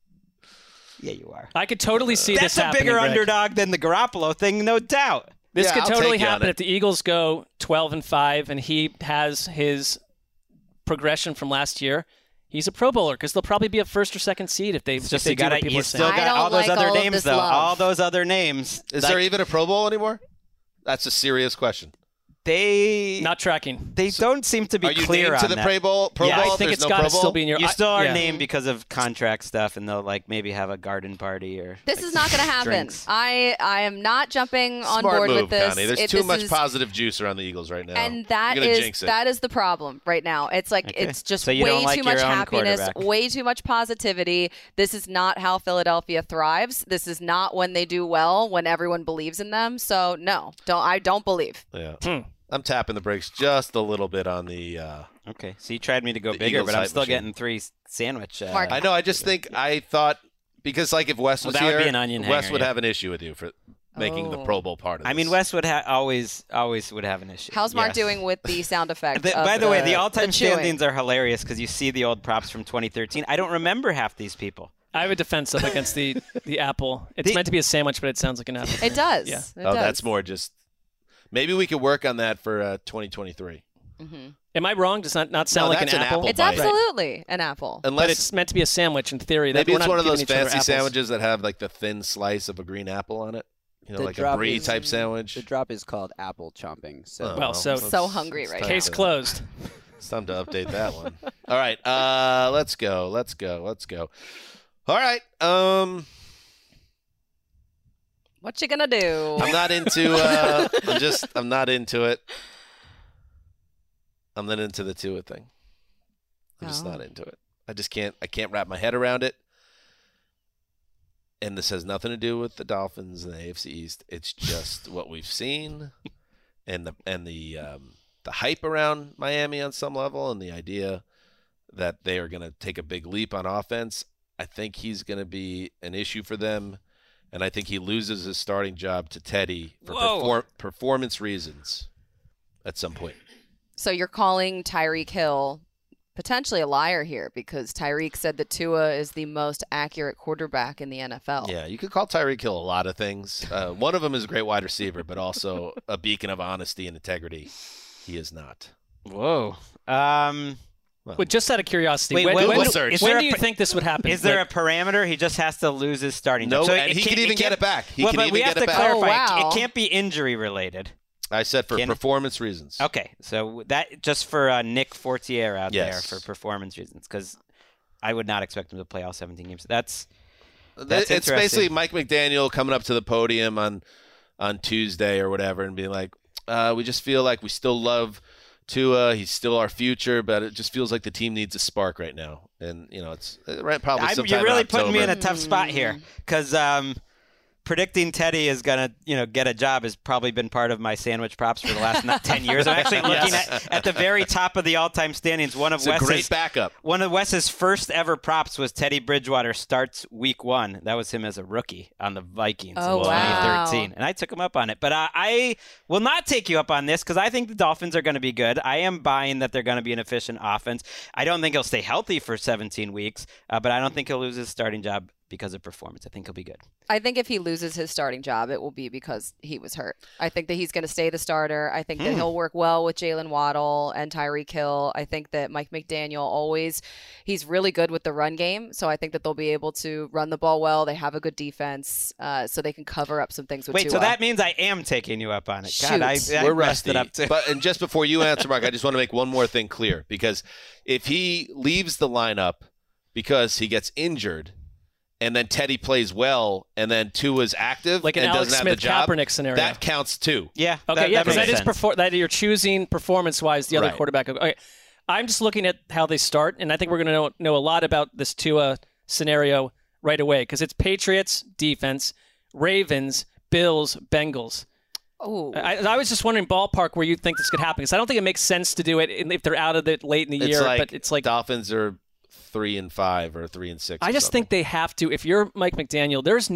Yeah, you are. I could totally see That's this a happening, bigger Greg. underdog than the Garoppolo thing, no doubt. This could I'll totally take you on happen it. if the Eagles go 12-5 and he has his progression from last year. He's a Pro Bowler because they'll probably be a first or second seed if they, It's if just they you do what got people are still saying. got I don't all those like other all of names this though. love. All those other names. Is there even a Pro Bowl anymore? That's a serious question. They Not tracking. They don't seem to be Are you clear named to on the that. Pro Bowl? Yeah, Bowl? I think There's it's no got to Pro Bowl? still be in your. You still are yeah. named because of contract stuff, and they'll maybe have a garden party or. This is not going to happen. drinks. I am not jumping on Smart board move, with this. Connie. There's This too much is- positive juice around the Eagles right now. And You're gonna jinx it. that is the problem right now. It's like Okay. it's just So you way don't like too much your own happiness, quarterback. way too much positivity. This is not how Philadelphia thrives. This is not when they do well, when everyone believes in them. So no, I don't believe. Yeah. I'm tapping the brakes just a little bit on the. Okay, so you tried me to go The bigger, Eagles but I'm hype still machine. getting 3 sandwich. Mark. I know. I just think I thought because if Wes Well, was that would here, be an onion Wes hanger, would yeah. have an issue with you for making the Oh. Pro Bowl part of this. I mean, Wes would always would have an issue. How's Mark Yes. doing with the sound effect? By the way, the all-time chewing? standings are hilarious because you see the old props from 2013. I don't remember half these people. I have a defense up against the apple. It's meant to be a sandwich, but it sounds like an apple. It does. Yeah. It Oh, does. that's more just. Maybe we could work on that for 2023. Am I wrong? Does not sound No, like that's an an apple? apple It's bite. absolutely an apple. But Unless it's meant to be a sandwich in theory. maybe We're it's not one of those giving each other fancy apples. sandwiches that have like the thin slice of a green apple on it. Like a brie type sandwich. The drop is called apple chomping. So Well, so hungry right now. case closed. It's time to update that one. All right, let's go. All right, What you gonna do? I'm not into. I'm not into it. I'm not into the Tua thing. I'm just not into it. I can't wrap my head around it. and this has nothing to do with the Dolphins and the AFC East. It's just what we've seen, and the hype around Miami on some level, and the idea that they are going to take a big leap on offense. I think he's going to be an issue for them, and I think he loses his starting job to Teddy for performance reasons at some point. So you're calling Tyreek Hill potentially a liar here because Tyreek said that Tua is the most accurate quarterback in the NFL. Yeah, you could call Tyreek Hill a lot of things. One of them is a great wide receiver, but also a beacon of honesty and integrity. He is not. Whoa. Well, just out of curiosity, Wait, when do you think this would happen? Is there a parameter? He just has to lose his starting job. No, and he can even get it back. We have to clarify. It can't be injury related. I said for performance reasons. Okay, so that just for Nick Fortier out there for performance reasons, because I would not expect him to play all 17 games. That's it's basically Mike McDaniel coming up to the podium on Tuesday or whatever and being like, we just feel like we still love Tua. He's still our future, but it just feels like the team needs a spark right now. And, it's probably sometime You're really in October. putting me in a tough spot here because predicting Teddy is going to, get a job has probably been part of my sandwich props for the last 10 years. I'm actually looking at the very top of the all-time standings. It's a great backup. One of Wes's first ever props was Teddy Bridgewater starts week 1. That was him as a rookie on the Vikings in 2013. And I took him up on it. But I will not take you up on this because I think the Dolphins are going to be good. I am buying that they're going to be an efficient offense. I don't think he'll stay healthy for 17 weeks, but I don't think he'll lose his starting job because of performance. I think he'll be good. I think if he loses his starting job, it will be because he was hurt. I think that he's going to stay the starter. I think that he'll work well with Jalen Waddle and Tyreek Hill. I think that Mike McDaniel he's really good with the run game. So I think that they'll be able to run the ball well. They have a good defense, so they can cover up some things with Tua. So that means I am taking you up on it. Shoot. God, I We're messed rusty. it up too. And just before you answer, Mark, I just want to make one more thing clear, because if he leaves the lineup because he gets injured, and then Teddy plays well, and then Tua's active like an and Alex doesn't Smith have the job, Kaepernick scenario. That counts too. Yeah. Okay. That Because makes sense. that you're choosing performance-wise the other Right. quarterback. Okay. I'm just looking at how they start, and I think we're going to know a lot about this Tua scenario right away because it's Patriots defense, Ravens, Bills, Bengals. Oh, I was just wondering ballpark where you think this could happen because I don't think it makes sense to do it if they're out of it late in the year. But it's like Dolphins are 3-5 or 3-6. I just think they have to. If you're Mike McDaniel, there's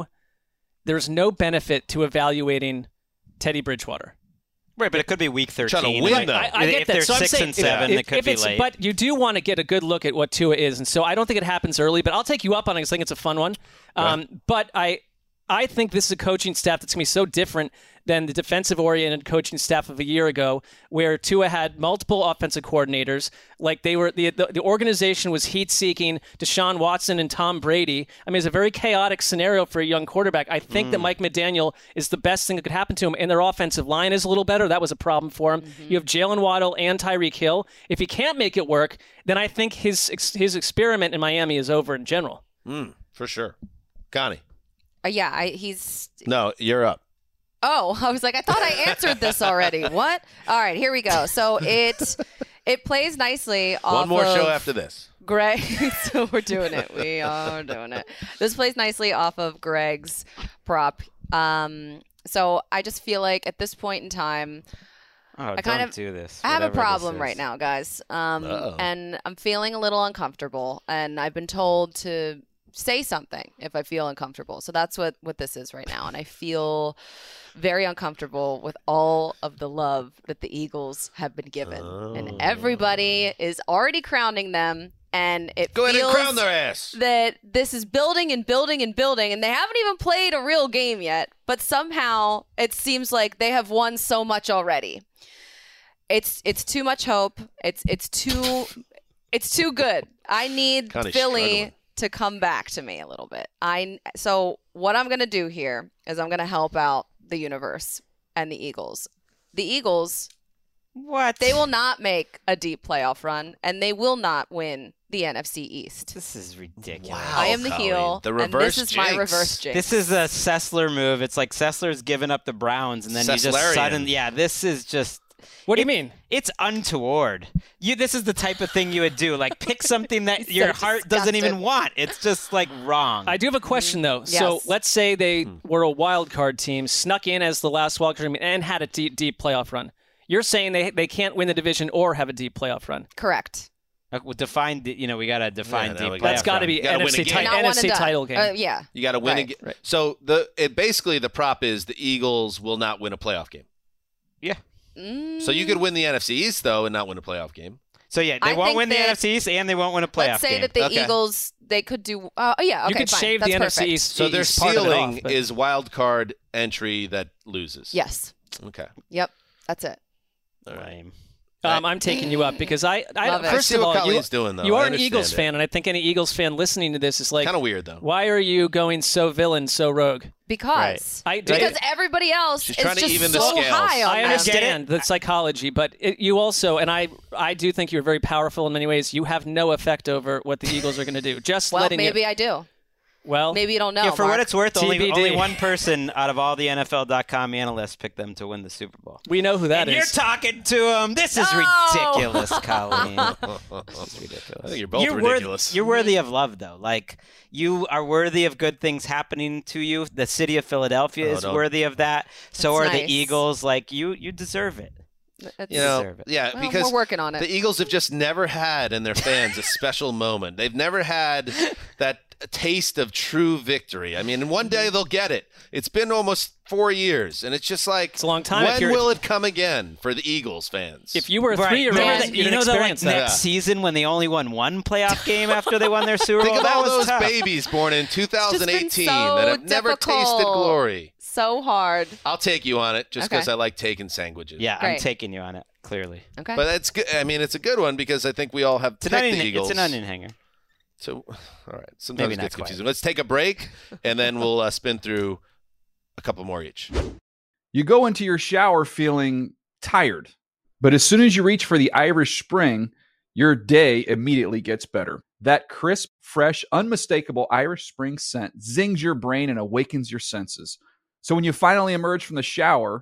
no benefit to evaluating Teddy Bridgewater. Right, but it could be week 13. Trying to win, though. I get if that. they're So I'm 6 saying, and 7, it could be late. But you do want to get a good look at what Tua is, and so I don't think it happens early. But I'll take you up on it because I think it's a fun one. But I think this is a coaching staff that's going to be so different than the defensive-oriented coaching staff of a year ago, where Tua had multiple offensive coordinators. Like they were, the organization was heat-seeking Deshaun Watson and Tom Brady. I mean, it's a very chaotic scenario for a young quarterback. I think that Mike McDaniel is the best thing that could happen to him, and their offensive line is a little better. That was a problem for him. You have Jalen Waddle and Tyreek Hill. If he can't make it work, then I think his experiment in Miami is over in general. For sure. Connie. he's... No, you're up. Oh, I was like, I thought I answered this already. What? All right, here we go. So it plays nicely off One more of show after this. Greg. So we're doing it. We are doing it. This plays nicely off of Greg's prop. So I just feel like at this point in time, I do this. I have a whatever problem this right is. now, guys. And I'm feeling a little uncomfortable, and I've been told to say something if I feel uncomfortable. So that's what this is right now. And I feel very uncomfortable with all of the love that the Eagles have been given. And everybody is already crowning them. And it Go ahead and feels crown their ass. that this is building and building and building. And they haven't even played a real game yet. But somehow it seems like they have won so much already. It's too much hope. It's too good. I need Kinda Philly struggling. to come back to me a little bit. So what I'm going to do here is I'm going to help out the universe and the Eagles. The Eagles, they will not make a deep playoff run, and they will not win the NFC East. This is ridiculous. Wow, I am the Colleen. heel, The and reverse this is my jinx. reverse jinx. This is a Sessler move. It's like Sessler's given up the Browns, and then you just Sesslerian. suddenly, this is just. What do you mean? It's untoward. This is the type of thing you would do. Like, pick something that your heart doesn't even want. It's just, like, wrong. I do have a question, though. Yes. So let's say they were a wild card team, snuck in as the last wild card team, and had a deep playoff run. You're saying they can't win the division or have a deep playoff run. Correct. Define, we got to define deep playoff. That's got to be NFC title game. Yeah. You got to win a game. Right. So basically the prop is the Eagles will not win a playoff game. Yeah. So you could win the NFC East, though, and not win a playoff game. So, yeah, they won't win the NFC East, and they won't win a playoff game. Let's say that the Eagles, they could do okay, you could fine. shave That's the perfect. NFC East. So their ceiling is wild card entry that loses. Yes. Okay. Yep. That's it. All right. I'm taking you up because first of all, you are an Eagles fan, and I think any Eagles fan listening to this is like kind of weird, though. Why are you going so villain, so rogue? Because everybody else is trying to just even the so scales. high on I understand the psychology, but you also, and I do think you're very powerful in many ways. You have no effect over what the Eagles are going to do. Just letting maybe I do. Well, maybe you don't know. Yeah, for Mark. what it's worth, only TBD. one person out of all the NFL.com analysts picked them to win the Super Bowl. We know who that and is. You're talking to him. This is ridiculous, Colleen. This is ridiculous. I think you're both ridiculous. You're worthy of love, though. Like, you are worthy of good things happening to you. The city of Philadelphia is worthy of that. So are the Eagles. Like, you deserve it. Deserve it. Yeah, because we're working on it. The Eagles have just never had in their fans a special moment. They've never had that taste of true victory. I mean, one day they'll get it. It's been almost 4 years, and it's just like, it's a long time. When will it come again for the Eagles fans? If you were a 3-year-old, you know that next season when they only won one playoff game after they won their Super Bowl? Think of all those tough. babies born in 2018 so that have never tasted glory. So hard. I'll take you on it just because I like taking sandwiches. Yeah, I'm taking you on it, clearly. Okay. But that's good. I mean, it's a good one because I think we all have picked the Eagles. It's an onion hanger. So, all right. Sometimes Maybe it gets not quite. confusing. Let's take a break, and then we'll spin through a couple more each. You go into your shower feeling tired, but as soon as you reach for the Irish Spring, your day immediately gets better. That crisp, fresh, unmistakable Irish Spring scent zings your brain and awakens your senses. So when you finally emerge from the shower,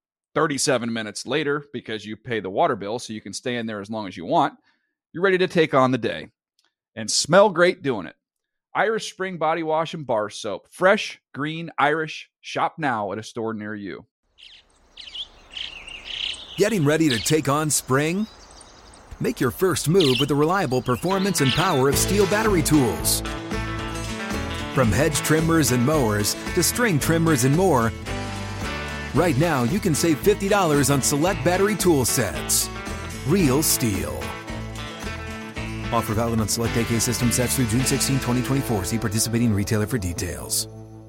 37 minutes later, because you pay the water bill so you can stay in there as long as you want, you're ready to take on the day. And smell great doing it. Irish Spring Body Wash and Bar Soap. Fresh, green, Irish. Shop now at a store near you. Getting ready to take on spring? Make your first move with the reliable performance and power of Steel battery tools. From hedge trimmers and mowers to string trimmers and more, right now you can save $50 on select battery tool sets. Real Steel. Offer valid on select AK system sets through June 16, 2024. See participating retailer for details.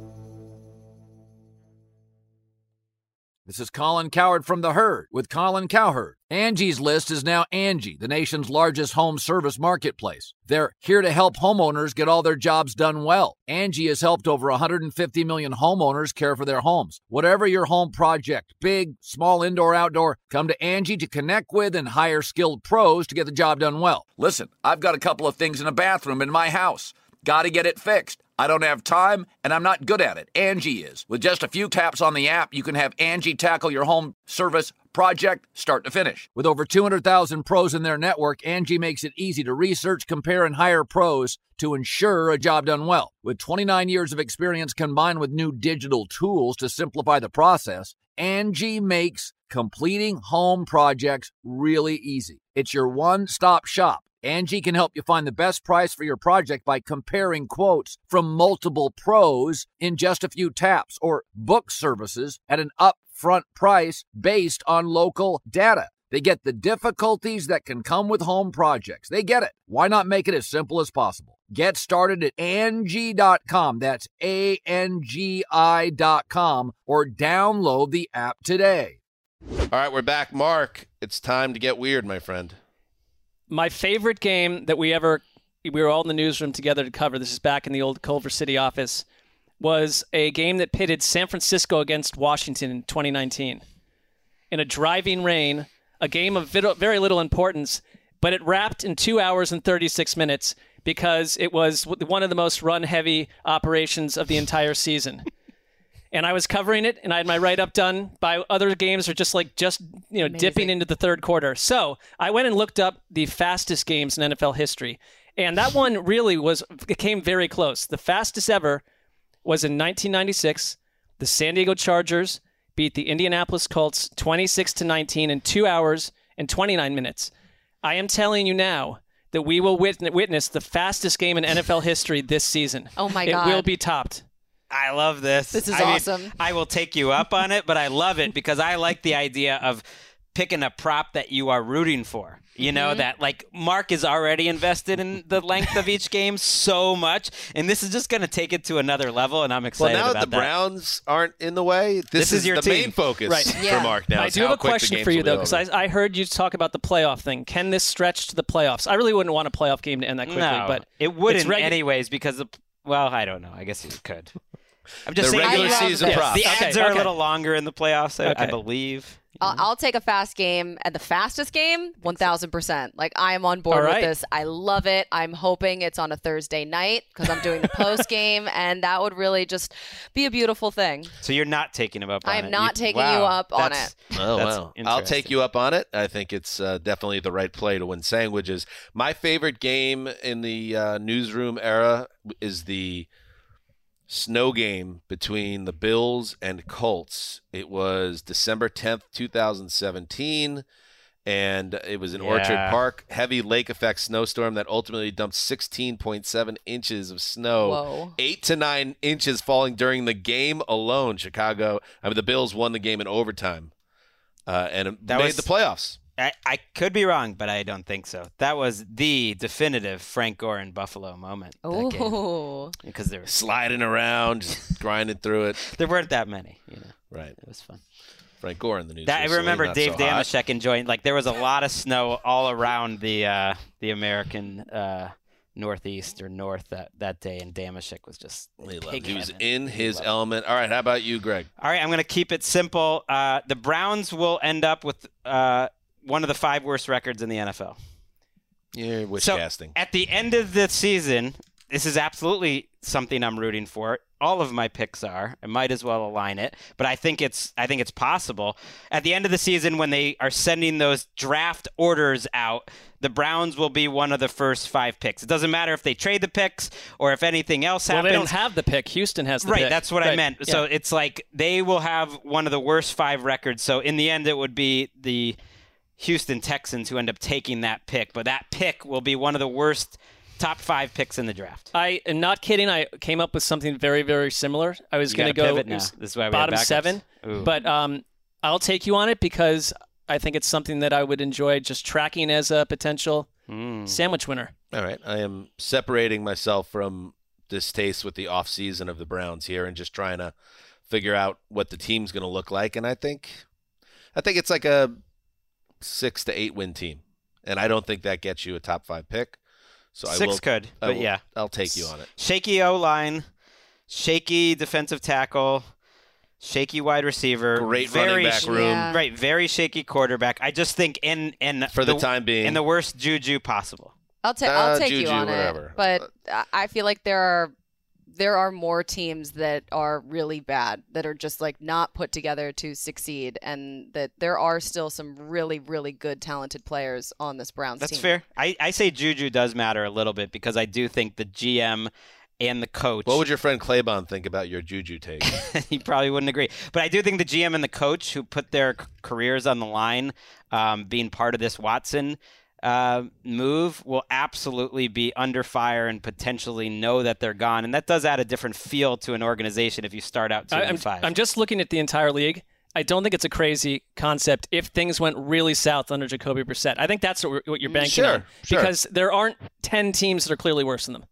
This is Colin Cowherd from The Herd with Colin Cowherd. Angie's List is now Angie, the nation's largest home service marketplace. They're here to help homeowners get all their jobs done well. Angie has helped over 150 million homeowners care for their homes. Whatever your home project, big, small, indoor, outdoor, come to Angie to connect with and hire skilled pros to get the job done well. Listen, I've got a couple of things in a bathroom in my house. Got to get it fixed. I don't have time, and I'm not good at it. Angie is. With just a few taps on the app, you can have Angie tackle your home service project start to finish. With over 200,000 pros in their network, Angie makes it easy to research, compare, and hire pros to ensure a job done well. With 29 years of experience combined with new digital tools to simplify the process, Angie makes completing home projects really easy. It's your one-stop shop. Angie can help you find the best price for your project by comparing quotes from multiple pros in just a few taps, or book services at an upfront price based on local data. They get the difficulties that can come with home projects. They get it. Why not make it as simple as possible? Get started at Angie.com. That's ANGI.com, or download the app today. All right, we're back. Mark, it's time to get weird, my friend. My favorite game that we were all in the newsroom together to cover, this is back in the old Culver City office, was a game that pitted San Francisco against Washington in 2019. In a driving rain, a game of very little importance, but it wrapped in 2 hours and 36 minutes because it was one of the most run-heavy operations of the entire season. And I was covering it, and I had my write-up done by other games or just dipping into the third quarter. So I went and looked up the fastest games in NFL history. And that one really came very close. The fastest ever was in 1996. The San Diego Chargers beat the Indianapolis Colts 26-19 in 2 hours and 29 minutes. I am telling you now that we will witness the fastest game in NFL history this season. Oh, my God. It will be topped. I love this. This is awesome. I will take you up on it, but I love it because I like the idea of picking a prop that you are rooting for. You know, that like Mark is already invested in the length of each game so much, and this is just going to take it to another level, and I'm excited about that. Well, now that the Browns aren't in the way, this is your the team. main focus for Mark now. I do have a question for you, though, because I heard you talk about the playoff thing. Can this stretch to the playoffs? I really wouldn't want a playoff game to end that quickly. No, but it wouldn't anyways because, I don't know. I guess it could. I'm just saying regular season props. The ads are a little longer in the playoffs, I believe. I'll take a fast game, and the fastest game, 1,000%. Like, I am on board with this. I love it. I'm hoping it's on a Thursday night because I'm doing the post game, and that would really just be a beautiful thing. So you're not taking him up on it? I'm not taking you up on it. Oh, wow. I'll take you up on it. I think it's definitely the right play to win sandwiches. My favorite game in the newsroom era is the snow game between the Bills and Colts. It was December 10th, 2017, and it was in Orchard Park. Heavy lake effect snowstorm that ultimately dumped 16.7 inches of snow. Whoa. 8 to 9 inches falling during the game alone. The Bills won the game in overtime and made the playoffs. I could be wrong, but I don't think so. That was the definitive Frank Gore in Buffalo moment. Oh, because they were sliding around, just grinding through it. There weren't that many, Right. It was fun. Frank Gore in the news. I remember Dave Damashek enjoying. Like there was a lot of snow all around the American Northeast or North that day, and Damashek was just. He was in his element. All right, how about you, Greg? All right, I'm going to keep it simple. The Browns will end up with one of the 5 worst records in the NFL. You're wish-casting. At the end of the season, this is absolutely something I'm rooting for. All of my picks are. I might as well align it, but I think it's possible. At the end of the season, when they are sending those draft orders out, the Browns will be one of the first 5 picks. It doesn't matter if they trade the picks or if anything else happens. Well, they don't have the pick. Houston has the pick. Right, that's what I meant. Yeah. So it's like they will have one of the worst 5 records. So in the end, it would be the Houston Texans who end up taking that pick, but that pick will be one of the worst top 5 picks in the draft. I am not kidding. I came up with something very, very similar. I was going to go this is why we bottom 7, but I'll take you on it because I think it's something that I would enjoy just tracking as a potential sandwich winner. All right. I am separating myself from distaste with the offseason of the Browns here and just trying to figure out what the team's going to look like, and I think it's like a 6 to 8 win team, and I don't think that gets you a top 5 pick. So 6 could, but I'll take you on it. Shaky O-line, shaky defensive tackle, shaky wide receiver, great running back room, right? Very shaky quarterback. I just think in for the time being, in the worst juju possible. I'll take juju, you on whatever. it, but I feel like there are more teams that are really bad, that are just like not put together to succeed, and that there are still some really, really good, talented players on this Browns team. That's fair. I say juju does matter a little bit because I do think the GM and the coach. What would your friend Claybon think about your juju take? He probably wouldn't agree. But I do think the GM and the coach who put their careers on the line, being part of this Watson move, will absolutely be under fire and potentially know that they're gone. And that does add a different feel to an organization if you start out 2-5. I'm just looking at the entire league. I don't think it's a crazy concept if things went really south under Jacoby Brissett. I think that's what you're banking on. Because there aren't 10 teams that are clearly worse than them.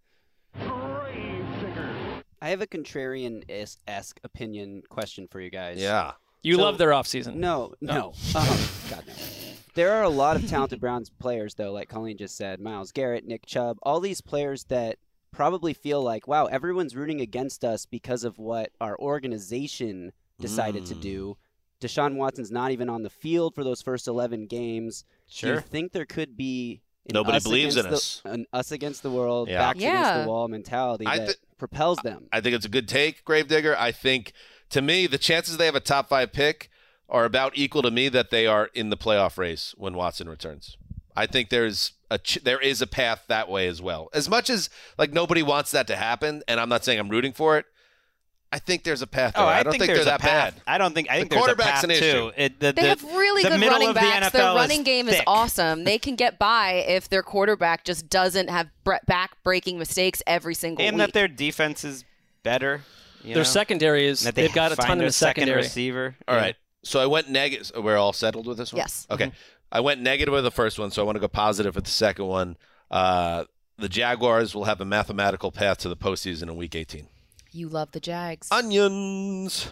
I have a contrarian-esque opinion question for you guys. Yeah. You love their offseason. No. God, no. There are a lot of talented Browns players, though, like Colleen just said. Myles Garrett, Nick Chubb, all these players that probably feel like, wow, everyone's rooting against us because of what our organization decided to do. Deshaun Watson's not even on the field for those first 11 games. Sure. Do you think there could be nobody believes in us, an us against the world, backs against the wall mentality that propels them? I think it's a good take, Gravedigger. I think To me, the chances they have a top 5 pick are about equal to me that they are in the playoff race when Watson returns. I think there is a path that way as well. As much as like nobody wants that to happen, and I'm not saying I'm rooting for it, I think there's a path there. I don't think they're that bad. I think the there's a quarterback's path an issue. They have really good running backs. Their running game is awesome. They can get by if their quarterback just doesn't have back-breaking mistakes every single week. And that their defense is better. Their secondary is, they've got a ton in the secondary. Receiver. All right. So I went negative. We're all settled with this one? Yes. Okay. Mm-hmm. I went negative with the first one, so I want to go positive with the second one. The Jaguars will have a mathematical path to the postseason in Week 18. You love the Jags. Onions.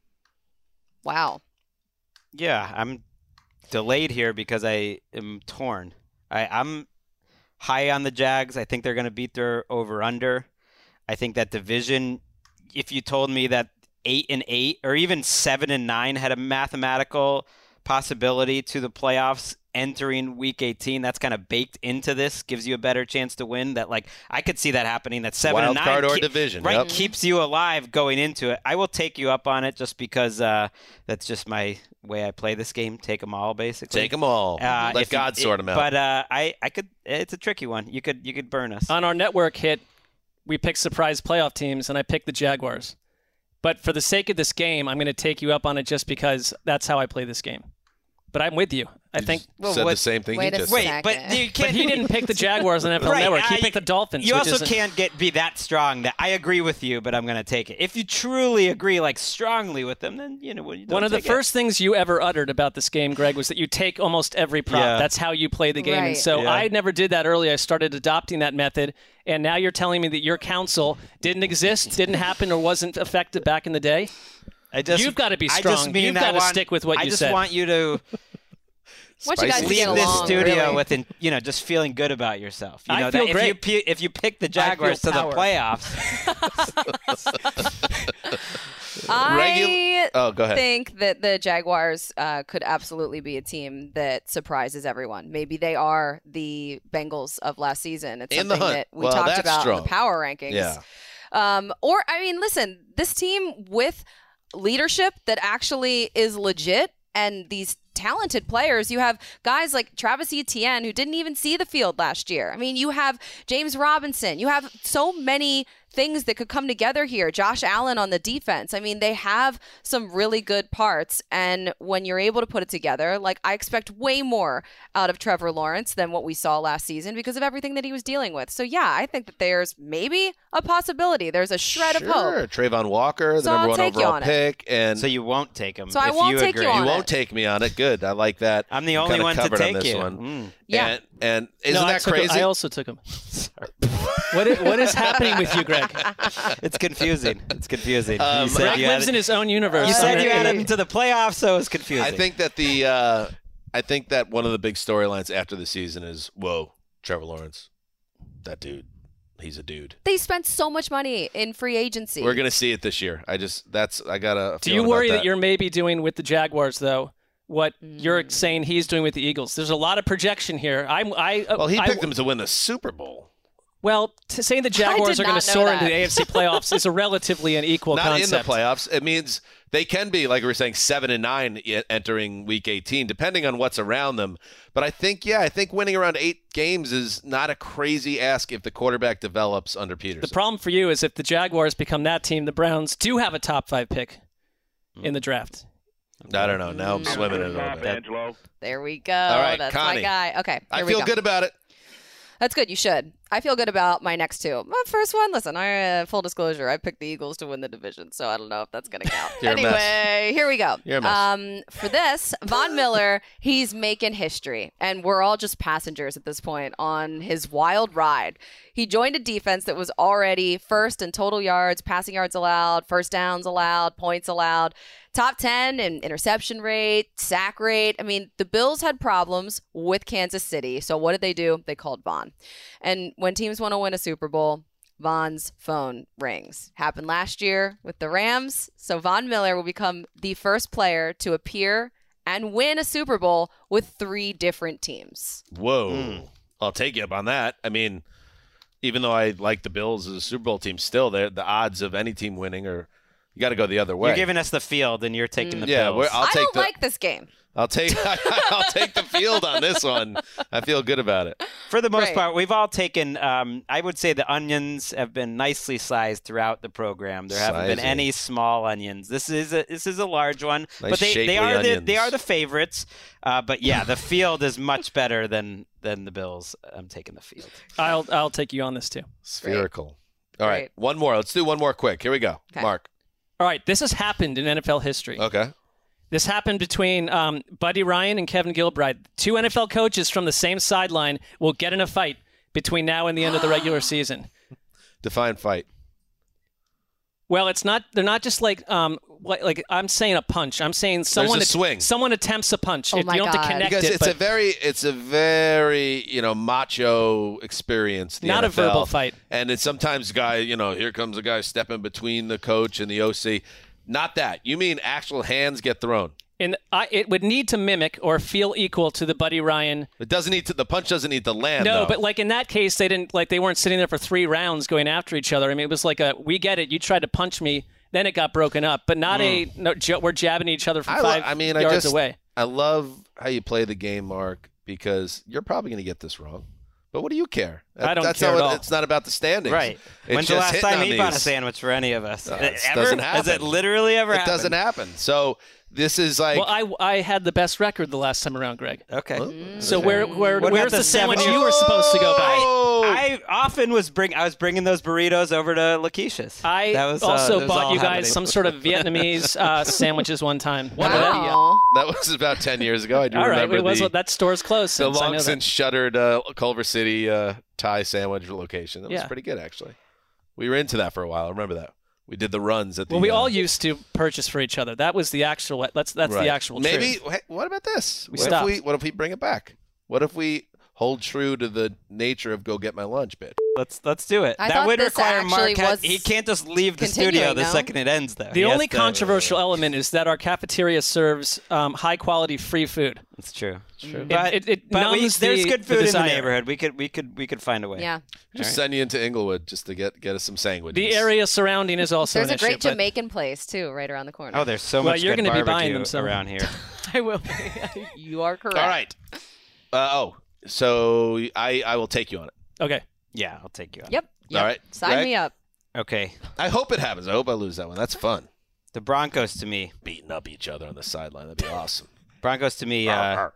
Wow. Yeah, I'm delayed here because I am torn. I'm high on the Jags. I think they're going to beat their over-under. I think that division, if you told me that 8-8 or even 7-9 had a mathematical possibility to the playoffs entering Week 18, that's kind of baked into this, gives you a better chance to win. That like I could see that happening. That 7-9 wild card or division, right? Keeps you alive going into it. I will take you up on it just because that's just my way I play this game. Take them all, basically. Take them all. Let God sort them out. But I could. It's a tricky one. You could burn us. On our network hit, we picked surprise playoff teams, and I picked the Jaguars. But for the sake of this game, I'm going to take you up on it just because that's how I play this game. But I'm with you. I think said the same thing. But you can't. But he didn't pick the Jaguars on NFL Network. He picked the Dolphins. You also can't be that strong. That I agree with you, but I'm going to take it. If you truly agree, like strongly with them, then you know. One of the first things you ever uttered about this game, Greg, was that you take almost every prop. Yeah. That's how you play the game. Right. And so I never did that early. I started adopting that method, and now you're telling me that your counsel didn't exist, didn't happen, or wasn't effective back in the day. You've got to be strong. You've got to stick with what you said. I just want you to. You guys leave along, this studio really. with just feeling good about yourself. You know, I feel that great. If you pick the Jaguars to the playoffs, go ahead. Think that the Jaguars could absolutely be a team that surprises everyone. Maybe they are the Bengals of last season. It's something that we talked about in the power rankings. Yeah. Listen, this team with leadership that actually is legit and these talented players. You have guys like Travis Etienne who didn't even see the field last year. I mean, you have James Robinson. You have so many things that could come together here. Josh Allen on the defense. I mean, they have some really good parts. And when you're able to put it together, like I expect way more out of Trevor Lawrence than what we saw last season because of everything that he was dealing with. So yeah, I think that there's maybe a possibility. There's a shred of hope. Trayvon Walker, the number 1 overall pick. And so you won't take him. So I won't take you on it. You won't take me on it. Good. I like that. I'm the only one to take you. Yeah. And isn't that crazy? I also took him. What is happening with you, Greg? It's confusing. Greg lives in his own universe. You said you had him to the playoffs, so it's confusing. I think that one of the big storylines after the season is, whoa, Trevor Lawrence, that dude. He's a dude. They spent so much money in free agency. We're gonna see it this year. I gotta. Do you worry that you're maybe doing with the Jaguars though what you're saying he's doing with the Eagles? There's a lot of projection here. He picked them to win the Super Bowl. Well, to say the Jaguars are going to soar into the AFC playoffs is a relatively unequal concept. Not in the playoffs. It means they can be, like we were saying, 7-9 entering Week 18, depending on what's around them. But I think winning around 8 games is not a crazy ask if the quarterback develops under Peterson. The problem for you is if the Jaguars become that team, the Browns do have a top 5 pick in the draft. I don't know. Now I'm swimming in it a bit. There we go. All right, that's Connie. my guy. Okay, I feel good about it. That's good. You should. I feel good about my next two. My first one, listen, full disclosure, I picked the Eagles to win the division, so I don't know if that's going to count. Anyway, here we go. You're a mess. For this, Von Miller, he's making history, and we're all just passengers at this point on his wild ride. He joined a defense that was already first in total yards, passing yards allowed, first downs allowed, points allowed, top 10 in interception rate, sack rate. I mean, the Bills had problems with Kansas City. So what did they do? They called Von. And when teams want to win a Super Bowl, Von's phone rings. Happened last year with the Rams. So Von Miller will become the first player to appear and win a Super Bowl with 3 different teams. Whoa. I'll take you up on that. I mean, even though I like the Bills as a Super Bowl team, still the odds of any team winning are You got to go the other way. You're giving us the field, and you're taking the Bills. Bills. I don't like this game. I'll take the field on this one. I feel good about it. For the most part, we've all taken. I would say the onions have been nicely sized throughout the program. There haven't been any small onions. This is a large one, Nice but they are onions. the favorites. But yeah, the field is much better than the Bills. I'm taking the field. I'll take you on this too. Spherical. All right, one more. Let's do one more quick. Here we go. Okay. Mark. All right, this has happened in NFL history. Okay. This happened between Buddy Ryan and Kevin Gilbride. Two NFL coaches from the same sideline will get in a fight between now and the end of the regular season. Define fight. Well, it's not. They're not just like I'm saying a punch. I'm saying someone There's a swing. Someone attempts a punch. Oh You my don't have to God. connect Because it. it's a very macho experience. The Not a NFL. verbal fight. And it's sometimes here comes a guy stepping between the coach and the OC. Not that. You mean actual hands get thrown. And it would need to mimic or feel equal to the Buddy Ryan. It doesn't need to. The punch doesn't need to land. No, though. but like in that case, they weren't sitting there for 3 rounds going after each other. I mean, it was like we get it. You tried to punch me, then it got broken up. But not we're jabbing each other from 5 yards away. I love how you play the game, Mark, because you're probably going to get this wrong. But what do you care? I don't That's care at all. It's not about the standings. Right. It's When's the just last hitting time on he bought a these. sandwich for any of us? It Ever? doesn't happen. Has it literally ever happened? It doesn't happen. So this is like. Well, I had the best record the last time around, Greg. Okay. So What about where's the sandwich 70? you were supposed to go by? I often was bringing those burritos over to Lakeisha's. I that was, also that was bought all you guys happening. some sort of Vietnamese sandwiches one time. Wow. That was about 10 years ago. I do All right, remember that store's closed. the Since I know long that. since shuttered Culver City Thai sandwich location. That was pretty good, actually. We were into that for a while. I remember that. We did the runs at the. Well, we all used to purchase for each other. That was the actual. That's right. the actual. Maybe. truth. Hey, what about this? We What stopped. if we bring it back? What if we hold true to the nature of go get my lunch, bitch? Let's do it. I that thought would this require Mark. actually was He can't just leave the continuing, studio the no? second it ends, though. The only controversial element is that our cafeteria serves high quality free food. It's true. It's true. It But numbs there's the- good the food in the desire. neighborhood. We could find a way. Yeah. Just send you into Inglewood just to get us some sandwiches. The area surrounding is also There's an a great issue, but- Jamaican place too, right around the corner. Oh, there's so Well, much you're good gonna be barbecue buying them, so- around here. I will. You are correct. All right. So I will take you on it. Okay. Yeah, I'll take you on. Yep. All right. Sign Greg? me up. Okay. I hope it happens. I hope I lose that one. That's fun. The Broncos to me. Beating up each other on the sideline. That'd be awesome. Broncos to me are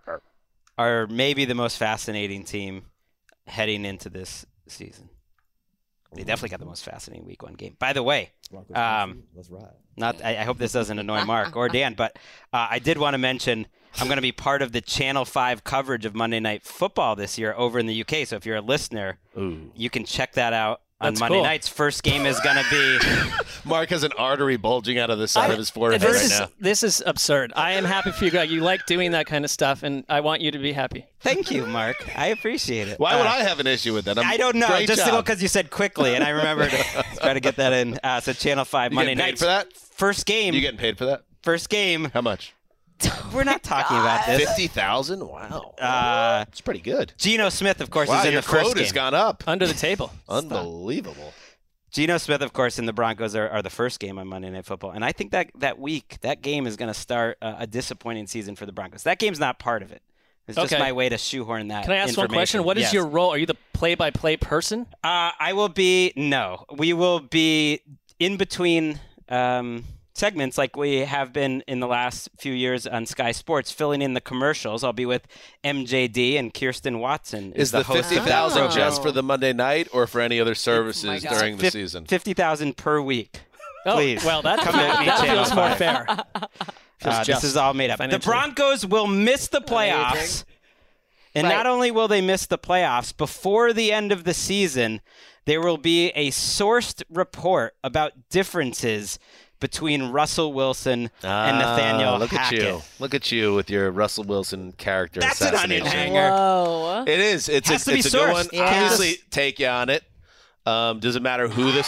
maybe the most fascinating team heading into this season. They definitely got the most fascinating Week 1 game. By the way, Let's ride. I hope this doesn't annoy Mark or Dan, but I did want to mention I'm going to be part of the Channel 5 coverage of Monday Night Football this year over in the UK. So if you're a listener, you can check that out on That's Monday cool. nights. First game is going to be Mark has an artery bulging out of the side of his forehead right now. This is absurd. I am happy for you, Greg. You like doing that kind of stuff, and I want you to be happy. Thank you, Mark. I appreciate it. Why would I have an issue with that? I don't know. Great Just job. because you said quickly, and I remembered to try to get that in. So Channel 5 You Monday getting paid nights. for that? First game. You getting paid for that? First game. How much? We're not talking about this. 50,000? Wow. That's pretty good. Geno Smith, of course, Wow, is in your the first quote game. has gone up. Under the table. Unbelievable. Geno Smith, of course, and the Broncos are the first game on Monday Night Football. And I think that game is going to start a disappointing season for the Broncos. That game's not part of it. It's just Okay. my way to shoehorn that Can I ask one question? What is Yes. your role? Are you the play-by-play person? I will be – no. We will be in between segments like we have been in the last few years on Sky Sports, filling in the commercials. I'll be with MJD and Kirsten Watson. Is the host of that 50,000 program. just for the Monday night or for any other services God. during the season? 50,000 per week. Oh, Please. well, that Come at me, Channel feels more 5. fair. Feels This just is all made up. The financially. Broncos will miss the playoffs. And Right. not only will they miss the playoffs, before the end of the season, there will be a sourced report about differences between Russell Wilson and Nathaniel look Hackett. at you. Look at you with your Russell Wilson character That's an onion assassination. hanger. Whoa. It is. It's Has a, to be it's a good one. sourced. Yeah. Obviously, take you on it. Does it matter who this?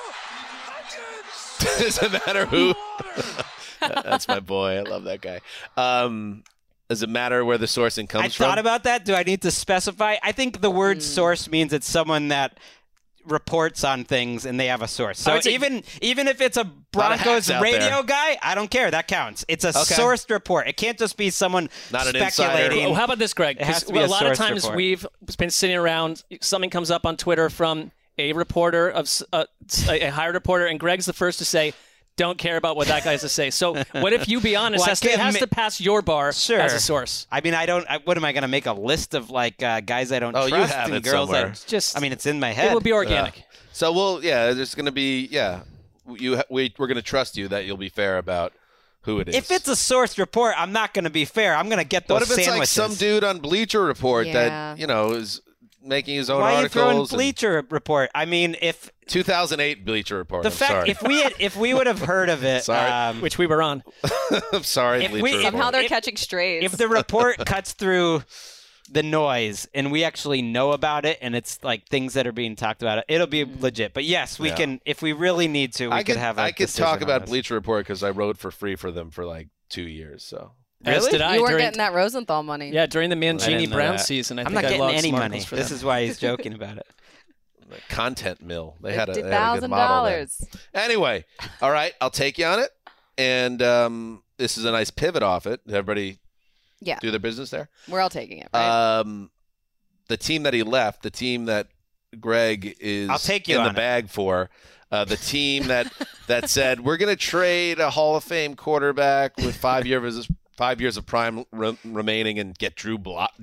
Does it matter who? That's my boy. I love that guy. Does it matter where the sourcing comes I from? thought about that. Do I need to specify? I think the word source means it's someone that reports on things and they have a source. So even if it's a Broncos out radio there. guy, I don't care. That counts. It's a sourced report. It can't just be someone Not an speculating. insider. How about this, Greg? It has to Well, be a lot of sourced times report. we've been sitting around, something comes up on Twitter from a reporter, of a hired reporter, and Greg's the first to say, don't care about what that guy has to say. So what if you be honest? Well, it has to pass your bar as a source. I mean, what am I going to make a list of guys I don't Oh, trust you have and it girls somewhere. I mean, it's in my head. It will be organic. So there's going to be we're going to trust you that you'll be fair about who it is. If it's a sourced report, I'm not going to be fair. I'm going to get those what if it's sandwiches. like some dude on Bleacher Report that is making his own Why articles? Why are you throwing Bleacher Report? I mean, if 2008 Bleacher Report. The fact if we would have heard of it, which we were on. I'm sorry. Somehow they're catching strays. If the report cuts through the noise and we actually know about it and it's like things that are being talked about, it'll be legit. But yes, we can. If we really need to, we could have. I could talk about Bleacher Report because I wrote for free for them for like 2 years. So. As did I. You weren't getting that Rosenthal money. Yeah, during the Mangini Brown season, I'm not getting any money. For this is why he's joking about it. The Content Mill. They had a good $50,000. model there. Anyway, all right, I'll take you on it. And this is a nice pivot off it. Did everybody do their business there? We're all taking it, right? The team that he left, the team that Greg is I'll take you in on the bag for, the team that said, we're going to trade a Hall of Fame quarterback with 5 years of prime remaining and get Drew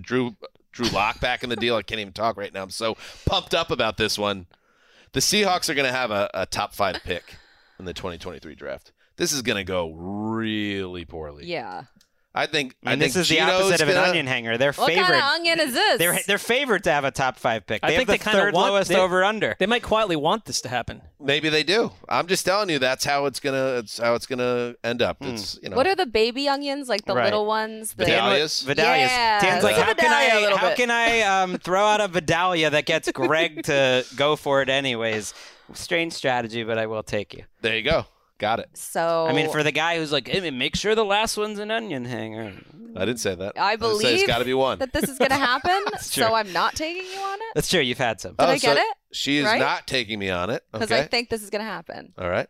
Lock back in the deal. I can't even talk right now. I'm so pumped up about this one. The Seahawks are going to have a top 5 pick in the 2023 draft. This is going to go really poorly. Yeah. I think this is Gino's the opposite of an onion hanger. They're what favored. What kind of onion is this? They're favored to have a top 5 pick. They think have they the kind third of want lowest over under. They might quietly want this to happen. Maybe they do. I'm just telling you that's how it's gonna end up. It's What are the baby onions, like the little ones? Vidalias. Yeah. Dan's like, how can I throw out a Vidalia that gets Greg to go for it anyways? Strange strategy, but I will take you. There you go. Got it. So I mean, for the guy who's like, hey, make sure the last one's an onion hanger. I didn't say that. I believe it's got to be one. that this is going to happen. true. So I'm not taking you on it. That's true. You've had some. Did I get it? She is not taking me on it. Because I think this is going to happen. All right.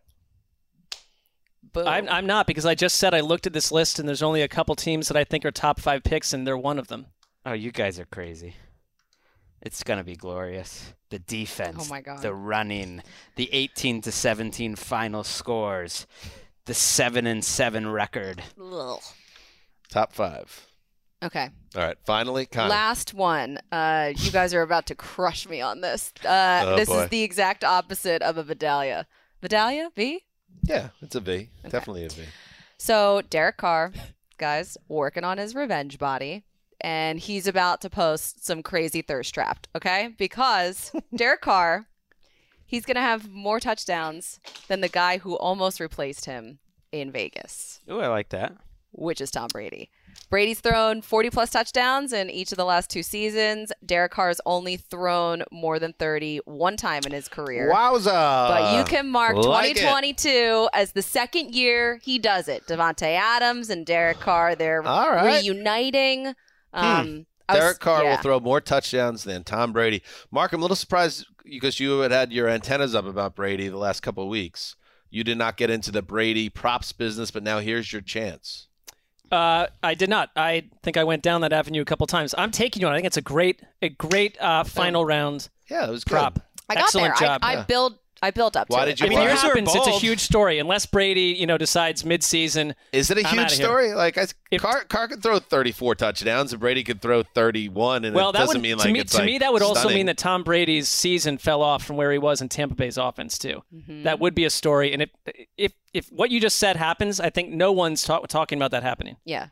Boom. I'm not, because I just said I looked at this list and there's only a couple teams that I think are top 5 picks, and they're one of them. Oh, you guys are crazy. It's going to be glorious. The defense. Oh, my God. The running. The 18-17 final scores. The 7-7 record. Ugh. Top 5. Okay. All right. Finally, Connie. Last one. You guys are about to crush me on this. This boy. is the exact opposite of a Vidalia. Vidalia? V? Yeah, it's a V. Okay. Definitely a V. So Derek Carr, guys, working on his revenge body. And he's about to post some crazy thirst trapped, okay? Because Derek Carr, he's going to have more touchdowns than the guy who almost replaced him in Vegas. Ooh, I like that. Which is Tom Brady. Brady's thrown 40-plus touchdowns in each of the last 2 seasons. Derek Carr's only thrown more than 30 one time in his career. Wowza! But you can mark Like 2022 as the second year he does it. Devontae Adams and Derek Carr, they're reuniting. Derek Carr will throw more touchdowns than Tom Brady. Mark, I'm a little surprised because you had your antennas up about Brady the last couple of weeks. You did not get into the Brady props business, but now here's your chance. I did not. I think I went down that avenue a couple times. I'm taking you on. I think it's a great final round. Yeah, it was prop. good. I got Excellent there. job. I built up to Why it. did you? I mean, buy it it? happens. It's a huge story. Unless Brady, decides midseason. Is it a I'm huge outta here. story? Like Carr could throw 34 touchdowns, and Brady could throw 31, and Well, it that doesn't would mean to like me, it's to like me that would also stunning. mean that Tom Brady's season fell off from where he was in Tampa Bay's offense too. Mm-hmm. That would be a story. And if what you just said happens, I think no one's talking about that happening. Yeah.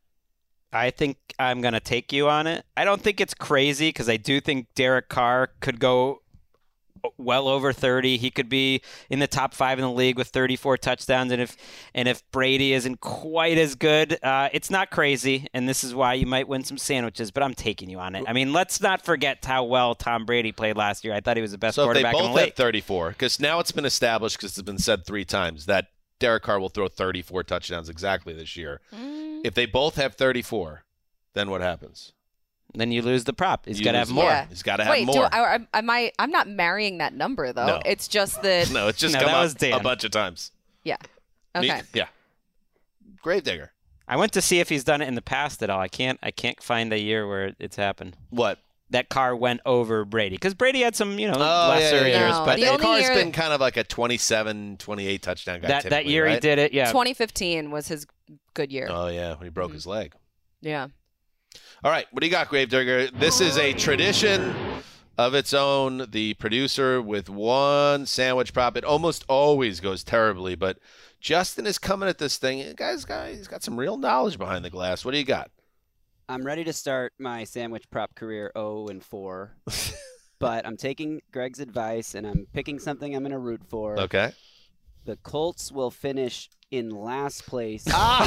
I think I'm going to take you on it. I don't think it's crazy because I do think Derek Carr could go well over 30. He could be in the top 5 in the league with 34 touchdowns. And if Brady isn't quite as good, it's not crazy. And this is why you might win some sandwiches, but I'm taking you on it. I mean, let's not forget how well Tom Brady played last year. I thought he was the best quarterback in the So if they both league. had 34, because now it's been established, because it's been said 3 times, that Derek Carr will throw 34 touchdowns exactly this year. If they both have 34, then what happens? Then you lose the prop. He's got to have more. Yeah. He's got to have more. I'm not marrying that number though. No. It's just that. No, it's just No, come that up was Dan. a bunch of times. Yeah. Okay. Yeah. Gravedigger. I went to see if he's done it in the past at all. I can't find a year where it's happened. What? That car went over Brady because Brady had some, lesser yeah. years. No, but the Carr's year- been kind of like a 27, 28 touchdown guy. that year right? he did it. Yeah. 2015 was his good year. Oh yeah, when he broke his leg. Yeah. All right, what do you got, Gravedigger? This is a tradition of its own. The producer with one sandwich prop. It almost always goes terribly, but Justin is coming at this thing. He's got some real knowledge behind the glass. What do you got? I'm ready to start my sandwich prop career 0-4, but I'm taking Greg's advice and I'm picking something I'm going to root for. Okay. The Colts will finish in last place.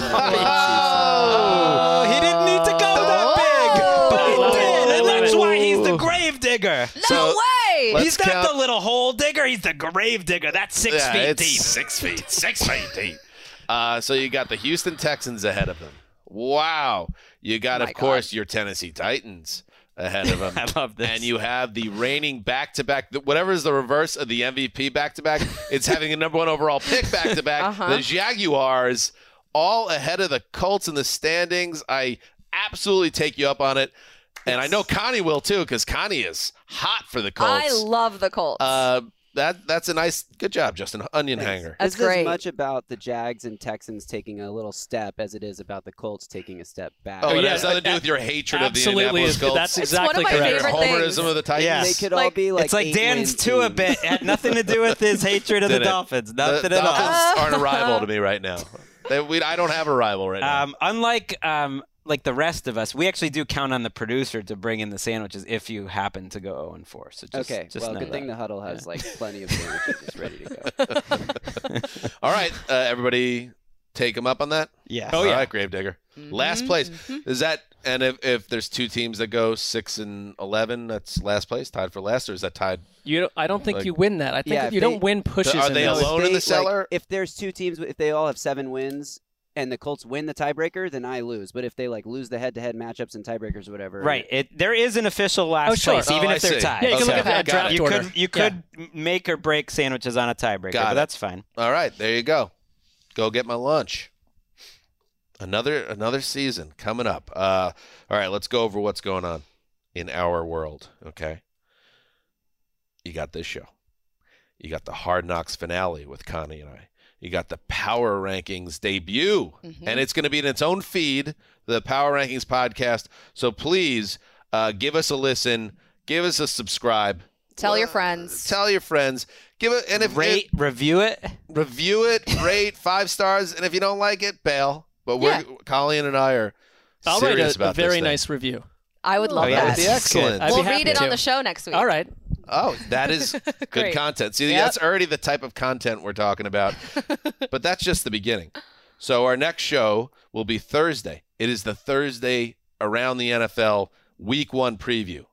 Oh, he didn't need to go that big, but he did, and that's why he's the grave digger. No way! He's not the little hole digger. He's the grave digger. That's 6 feet it's deep. 6 feet. 6 feet deep. So you got the Houston Texans ahead of them. Wow. You got, of course, your Tennessee Titans ahead of them. I love this. And you have the reigning back-to-back, whatever is the reverse of the MVP back-to-back, it's having a number one overall pick back-to-back. The Jaguars all ahead of the Colts in the standings. I absolutely take you up on it. And I know Connie will, too, because Connie is hot for the Colts. I love the Colts. That's a nice, good job, Justin. Onion hanger. That's this is great. as much about the Jags and Texans taking a little step as it is about the Colts taking a step back. Oh, it has nothing to do with your hatred of the Absolutely, Indianapolis Colts. that's exactly It's one of my correct. favorite Your things. homerism of the Titans. Yes. They could all be like It's like 8 Dan's win too a teams. bit. It had nothing to do with his hatred of the Did it? Dolphins. The Nothing at all. Dolphins aren't a rival to me right now. I don't have a rival right now. Unlike like the rest of us, we actually do count on the producer to bring in the sandwiches if you happen to go 0-4. So just well, know good thing that. the huddle has like plenty of sandwiches just ready to go. All right, everybody take him up on that? Yeah. All right, Gravedigger. Last place. Is that, and if there's two teams that go 6-11, that's last place, tied for last, or is that tied? I don't think Like- you win that. I think Yeah, you if don't win pushes. Are in they this. alone in the cellar? If there's two teams, if they all have 7 wins and the Colts win the tiebreaker, then I lose. But if they like lose the head-to-head matchups and tiebreakers or whatever, Right. There is an official last Oh, sure. place, even Oh, if they're I see. tied. Yeah, you can Okay. look at Got draft it. order. You could make or break sandwiches on a tiebreaker, Got but it. that's fine. All right, there you go. Go get my lunch. Another season coming up. All right, let's go over what's going on in our world, okay? You got this show. You got the Hard Knocks finale with Connie and I. You got the Power Rankings debut, and it's going to be in its own feed, the Power Rankings podcast. So please give us a listen, give us a subscribe. Tell your friends. Tell your friends. Give it, and if Review it. rate 5 stars, and if you don't like it, bail. But Colleen and I are I'll write serious a about this very thing. nice review. I would love That that. would be excellent. I'd be We'll happy read it to. on the show next week. All right. Oh, that is good Great. content. See, Yep. that's already the type of content we're talking about. But that's just the beginning. So our next show will be Thursday. It is the Thursday Around the NFL Week 1 preview.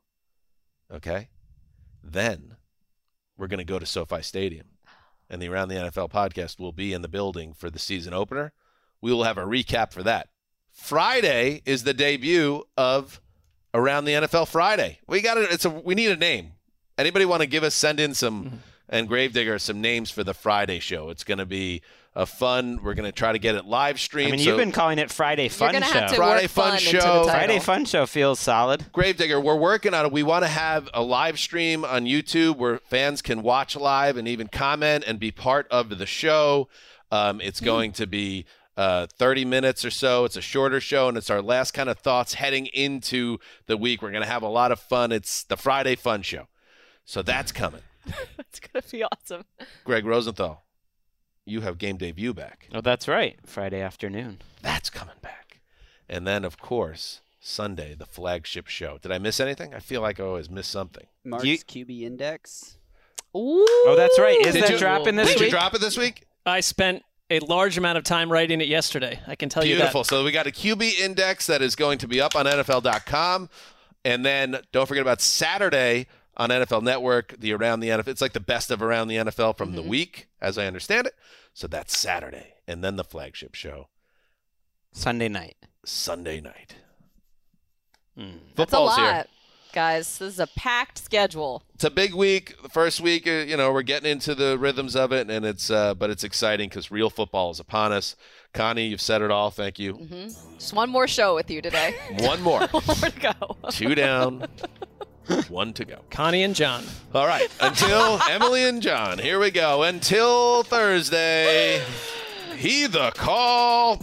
Okay? Then we're going to go to SoFi Stadium. And the Around the NFL podcast will be in the building for the season opener. We will have a recap for that. Friday is the debut of Around the NFL Friday. We need a name. Anybody want to send in some, and Gravedigger, some names for the Friday show? It's going to be a fun. We're going to try to get it live streamed. I mean, you've been calling it Friday Fun You're Show. gonna have to Friday work Fun fun Show. into the title. Friday Fun Show feels solid. Gravedigger, we're working on it. We want to have a live stream on YouTube where fans can watch live and even comment and be part of the show. It's going to be 30 minutes or so. It's a shorter show, and it's our last kind of thoughts heading into the week. We're going to have a lot of fun. It's the Friday Fun Show. So that's coming. It's going to be awesome. Greg Rosenthal, you have Game Day View back. Oh, that's right. Friday afternoon. That's coming back. And then, of course, Sunday, the flagship show. Did I miss anything? I feel like I always miss something. Mark's QB Index. Ooh. Oh, that's right. Is Did that you- dropping this Did week? you drop it this week? I spent a large amount of time writing it yesterday. I can tell you that. Beautiful. So we got a QB index that is going to be up on NFL.com. And then don't forget about Saturday on NFL Network, the Around the NFL. It's like the best of Around the NFL from the week, as I understand it. So that's Saturday. And then the flagship show, Sunday night. Sunday night. That's a Football's lot, here. guys. This is a packed schedule. It's a big week. The first week, we're getting into the rhythms of it, and but it's exciting because real football is upon us. Connie, you've said it all. Thank you. Just one more show with you today. One more. One more to go. 2 down, 1 to go. Connie and John. All right. Until Emily and John, here we go. Until Thursday, heed the call.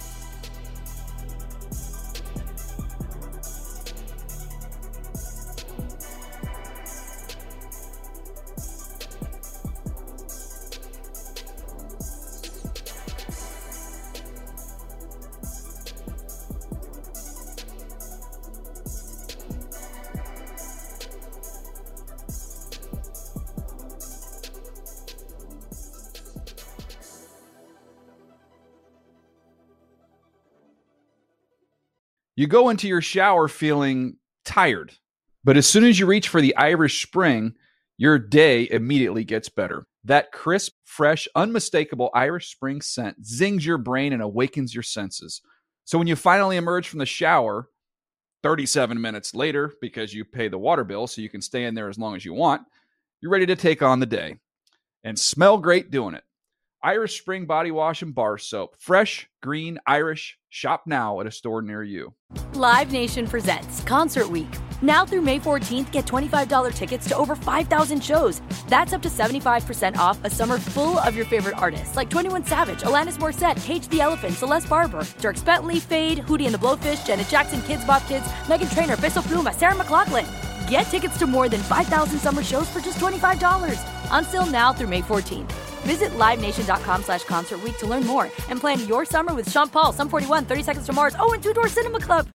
You go into your shower feeling tired, but as soon as you reach for the Irish Spring, your day immediately gets better. That crisp, fresh, unmistakable Irish Spring scent zings your brain and awakens your senses. So when you finally emerge from the shower, 37 minutes later, because you pay the water bill so you can stay in there as long as you want, you're ready to take on the day and smell great doing it. Irish Spring Body Wash and Bar Soap. Fresh, green, Irish. Shop now at a store near you. Live Nation presents Concert Week. Now through May 14th, get $25 tickets to over 5,000 shows. That's up to 75% off a summer full of your favorite artists like 21 Savage, Alanis Morissette, Cage the Elephant, Celeste Barber, Dierks Bentley, Fade, Hootie and the Blowfish, Janet Jackson, Kids Bop Kids, Meghan Trainor, Peso Pluma, Sarah McLachlan. Get tickets to more than 5,000 summer shows for just $25. Until now through May 14th. Visit LiveNation.com/Concert Week to learn more and plan your summer with Sean Paul, Sum 41, 30 Seconds to Mars, and Two Door Cinema Club.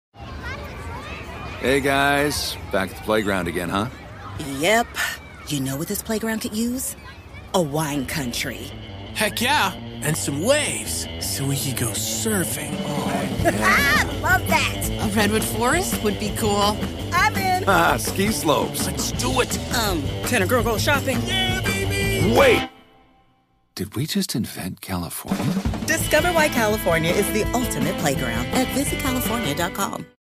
Hey guys, back at the playground again, huh? Yep. You know what this playground could use? A wine country. Heck yeah, and some waves so we could go surfing. Oh, yeah. Love that. A redwood forest would be cool. I'm in. Ski slopes. Let's do it. Can a girl go shopping? Yeah, baby. Wait! Did we just invent California? Discover why California is the ultimate playground at visitcalifornia.com.